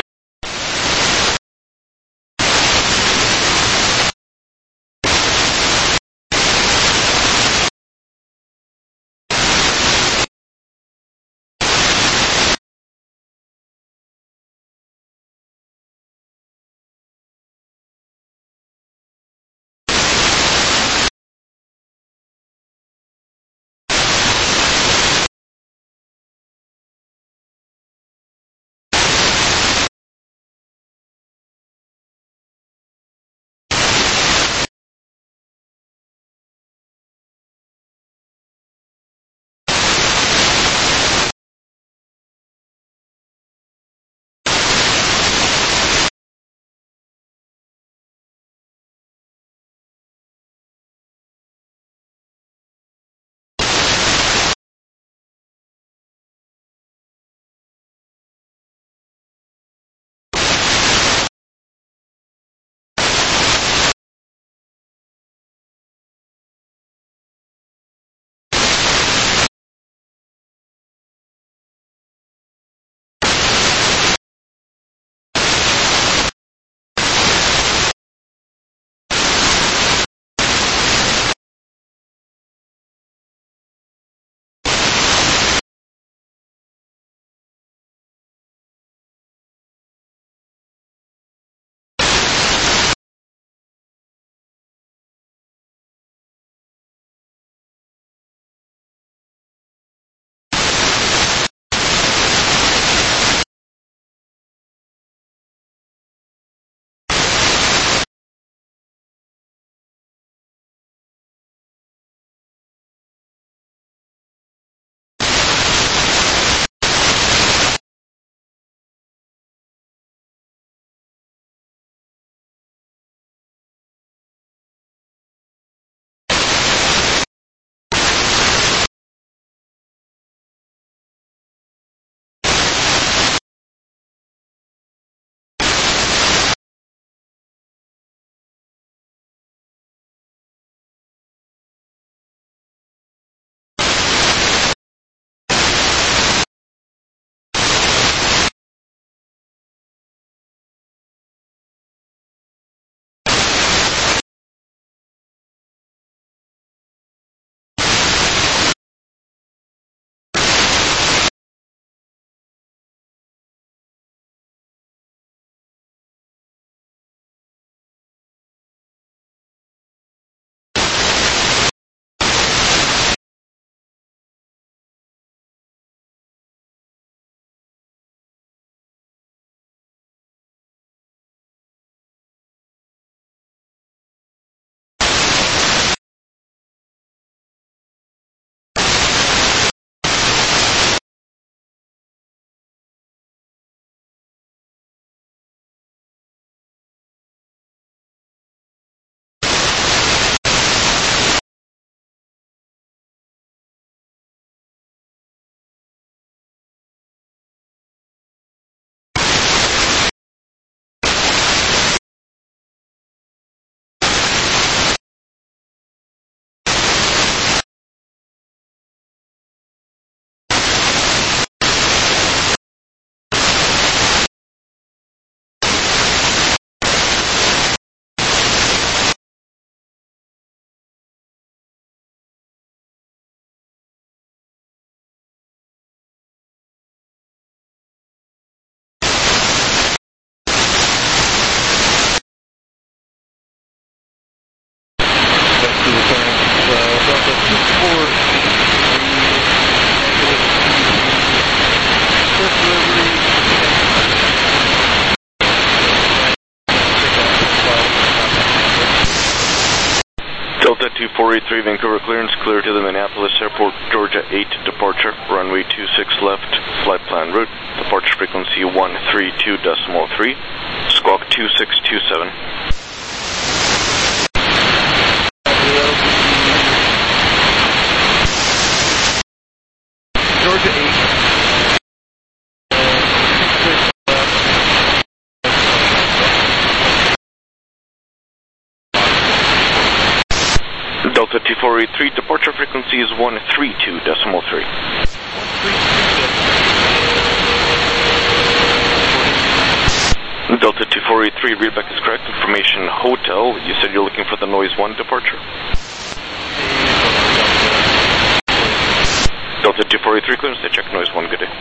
Delta 2483, Vancouver clearance, clear to the Minneapolis Airport, Georgia 8 departure, runway 26 left, flight plan route, departure frequency 132.3, squawk 2627. Georgia 8. Delta 2483, departure frequency is 132.3. Delta 2483, readback is correct. Information hotel. You said you're looking for the noise 1 departure. Delta 2483, clearance to check noise 1, good day.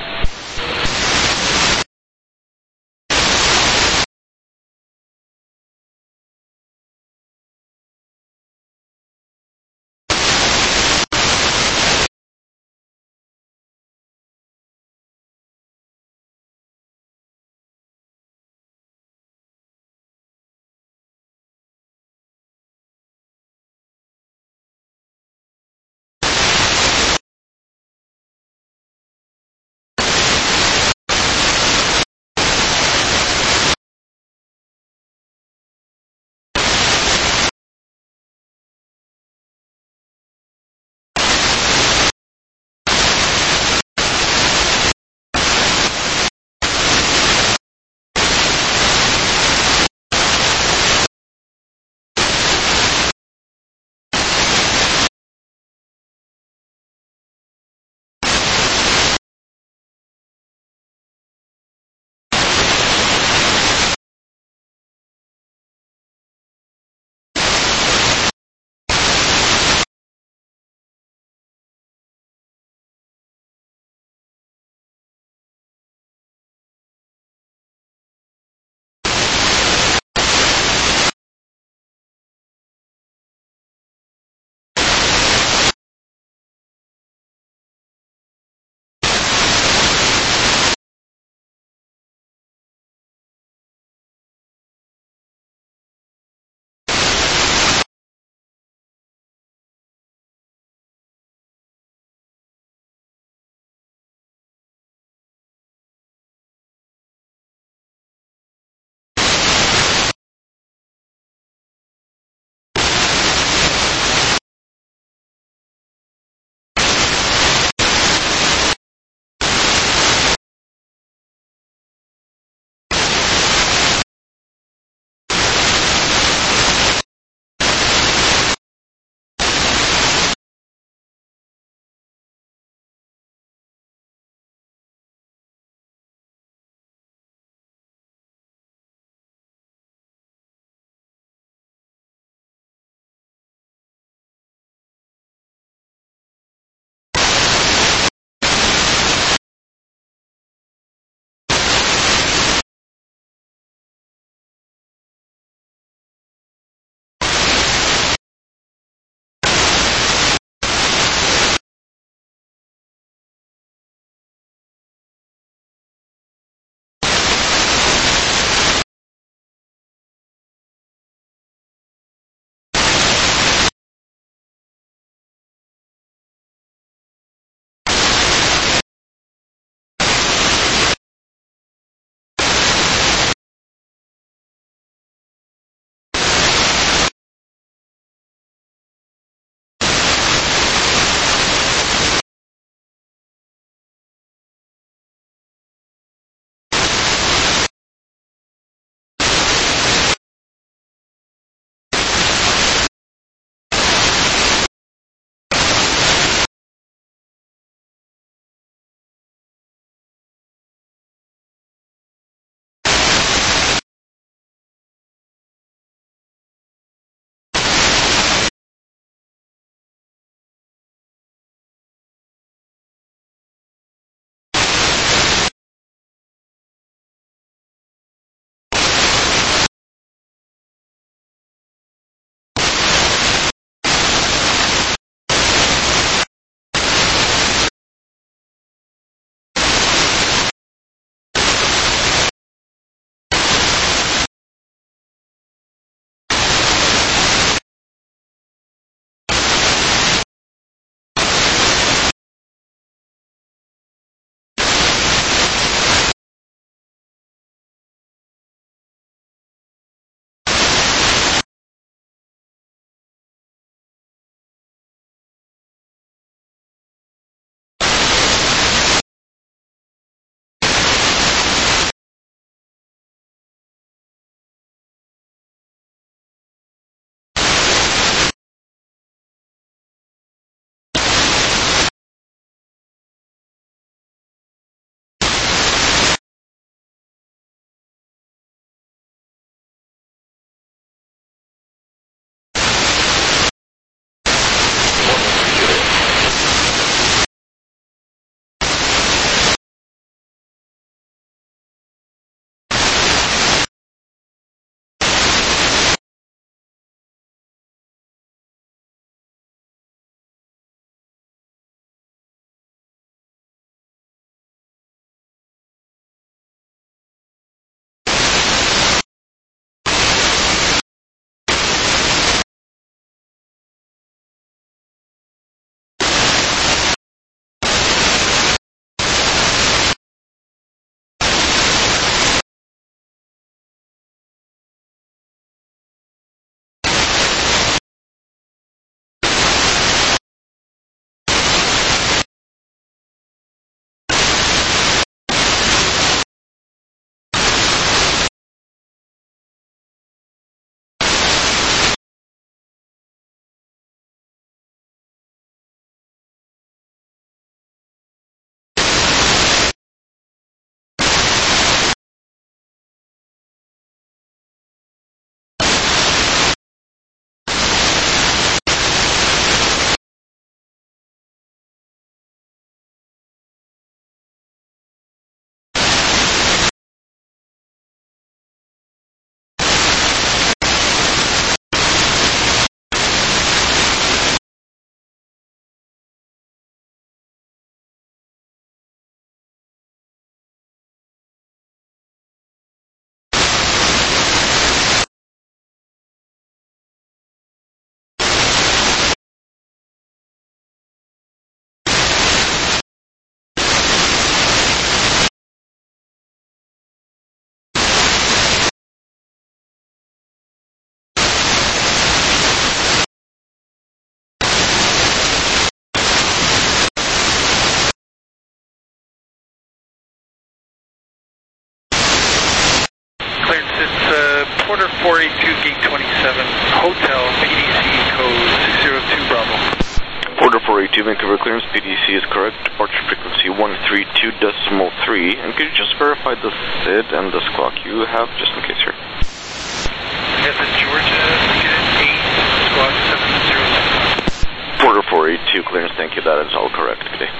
Gate 27, Hotel, PDC code 602 Bravo. Order 482, Vancouver clearance, PDC is correct, departure frequency 132.3, and could you just verify the SID and the squawk you have, just in case here? Yes, it's Georgia, Ticket 8, squawk 707. Order 482, clearance, thank you, that is all correct. Good day.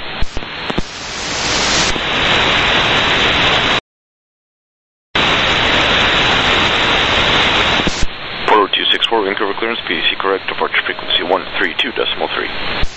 Order 264, Vancouver clearance, PDC correct, departure frequency 132.3.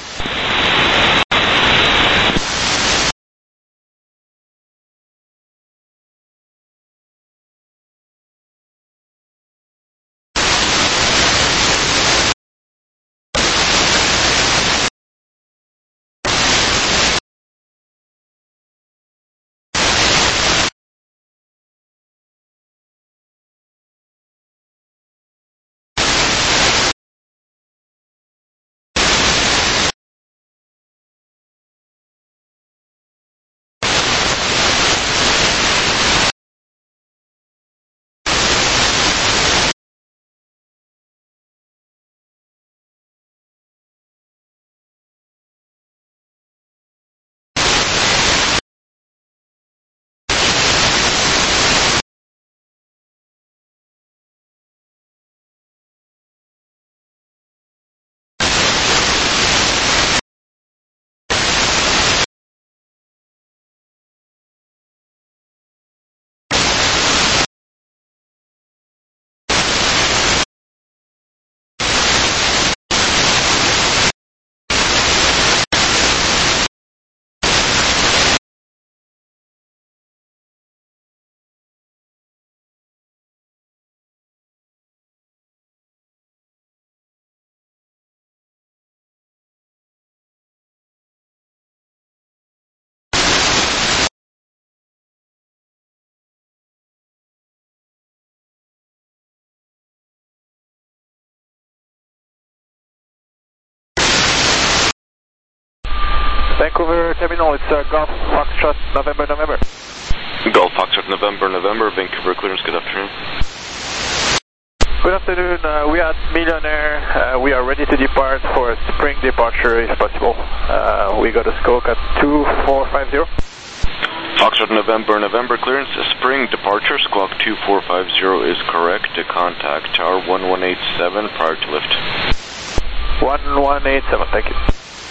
Vancouver Terminal, it's Golf Foxtrot November. Golf Foxtrot November, Vancouver clearance, good afternoon. Good afternoon, we are Millionaire. We are ready to depart for a spring departure if possible. We got a scope at 2450. Foxtrot November clearance, spring departure, squawk 2450 is correct. To contact tower 1187 prior to lift. 1187, thank you.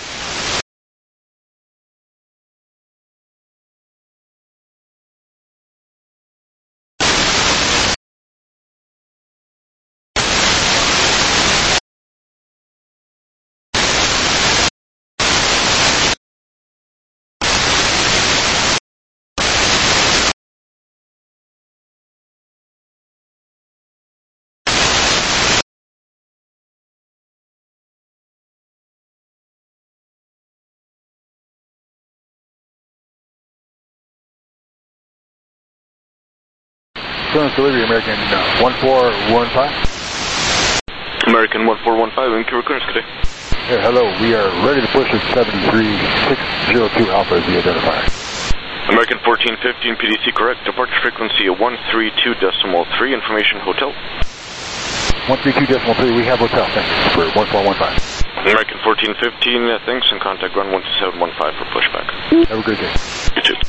Clearance delivery, American 1415. American 1415, Vancouver clearance, good day. Yeah, hello, we are ready to push at 73602 Alpha as the identifier. American 1415, PDC correct, departure frequency 132.3, information hotel. 132.3, we have hotel, thanks, for 1415. American 1415, thanks, and contact ground 12715 for pushback. Have a great day. You too.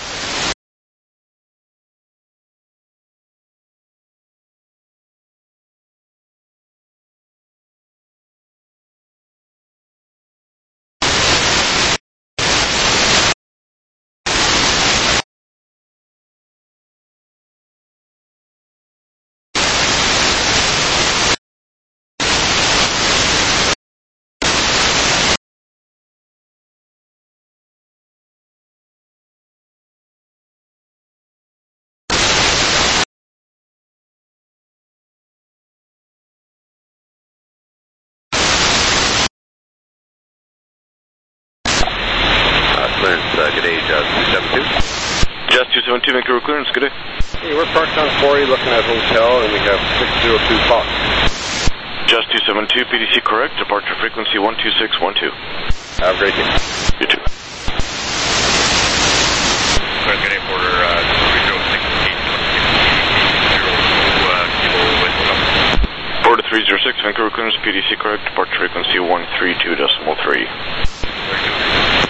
Good day, Jazz 272. Jazz 272, Vancouver clearance, good day. Hey, we're parked on 40 looking at hotel, and we have 602 Fox. Jazz 272, PDC correct, departure frequency 12612. Have a great day. You too. Good day, Porter, 306 Kilo West. 1306, Vancouver clearance, PDC correct, departure frequency 132.3.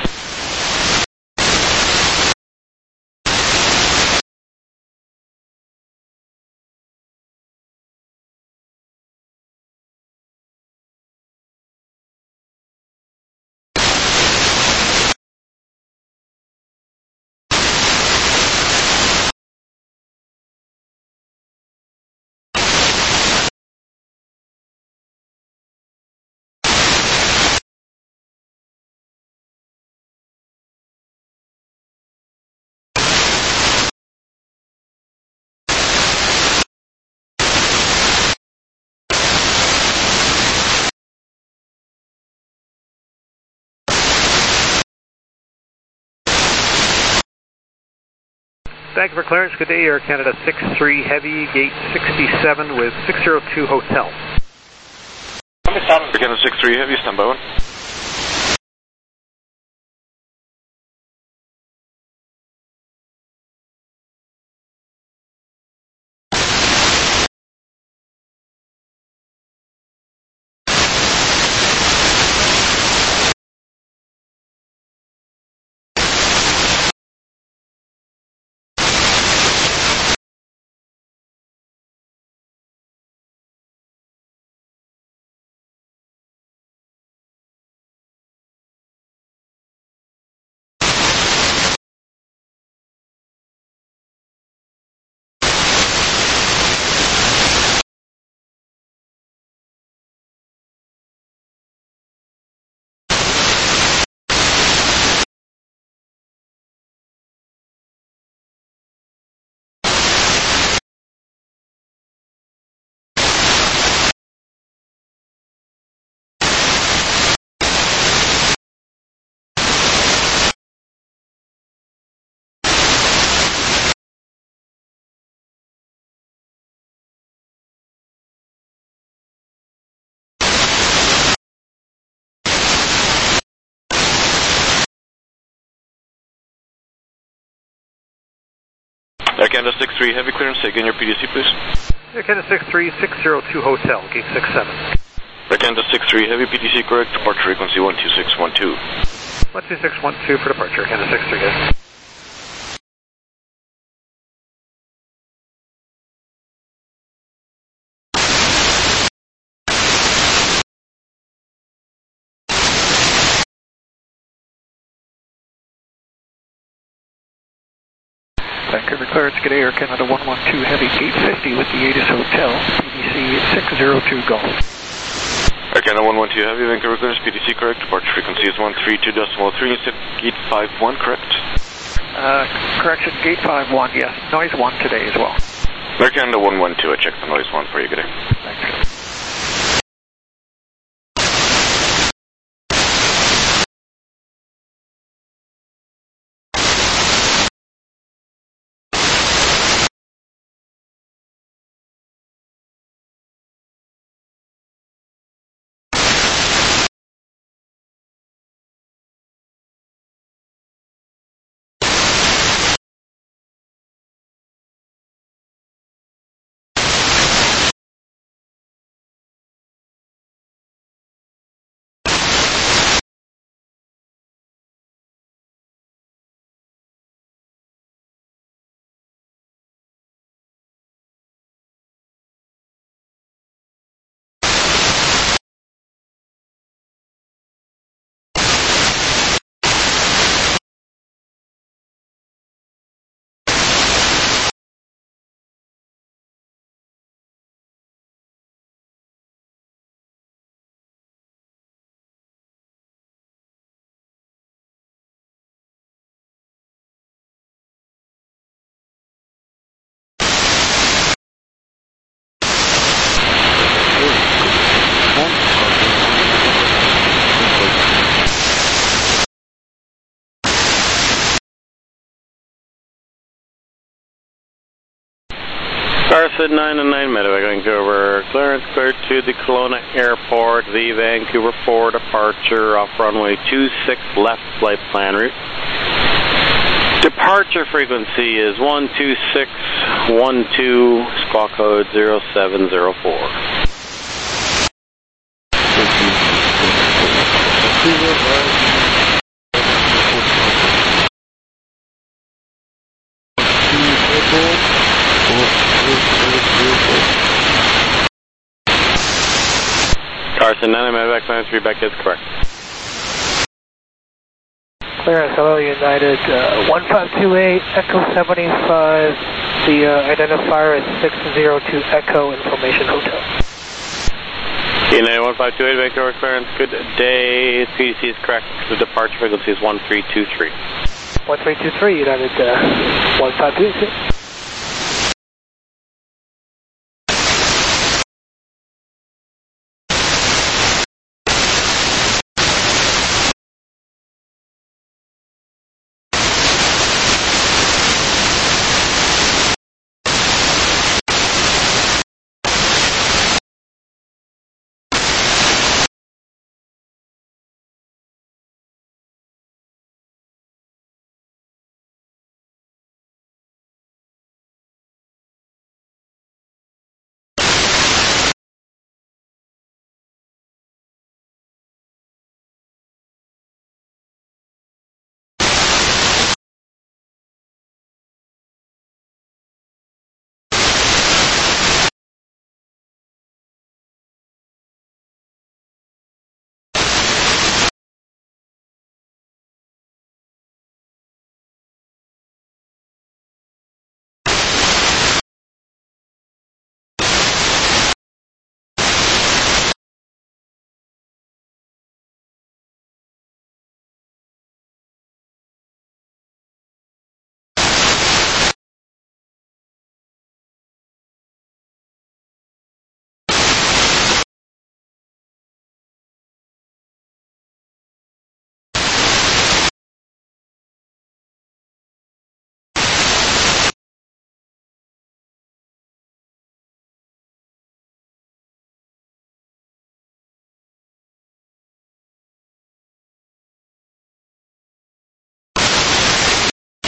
Thank you for clearance. Good day, Air Canada 63 Heavy, gate 67 with 602 Hotel. Air Canada 63 Heavy, stand by 1. Air Canada 63 Heavy clearance, say again your PDC please. Air Canada 63 602 Hotel, gate 67. Air Canada 63 Heavy, PDC correct, departure frequency 12612. 12612 for departure, Air Canada 63 Heavy. Vancouver clearance, good day, Air Canada 112 Heavy, gate 50 with the Aegis Hotel, PDC 602 Golf. Air Canada 112 Heavy, Vancouver clearance, PDC correct, departure frequency is 132.3, you said gate 51, correct? Correction, gate 51, yes, noise 1 today as well. Air Canada 112, I checked the noise 1 for you, good day. Thanks. Starsid 999 Medevac, Vancouver clearance, cleared to the Kelowna Airport, the Vancouver 4 departure off runway 26 left flight plan route. Departure frequency is 12612, squawk code 0704. Carson, 9 medevac, 93 back is correct. Clearance, hello United, 1528, Echo 75, the identifier is 602 Echo, Information Hotel. United 1528, Vancouver clearance, good day, PDC is correct, the departure frequency is 1323. 1323, United 1528.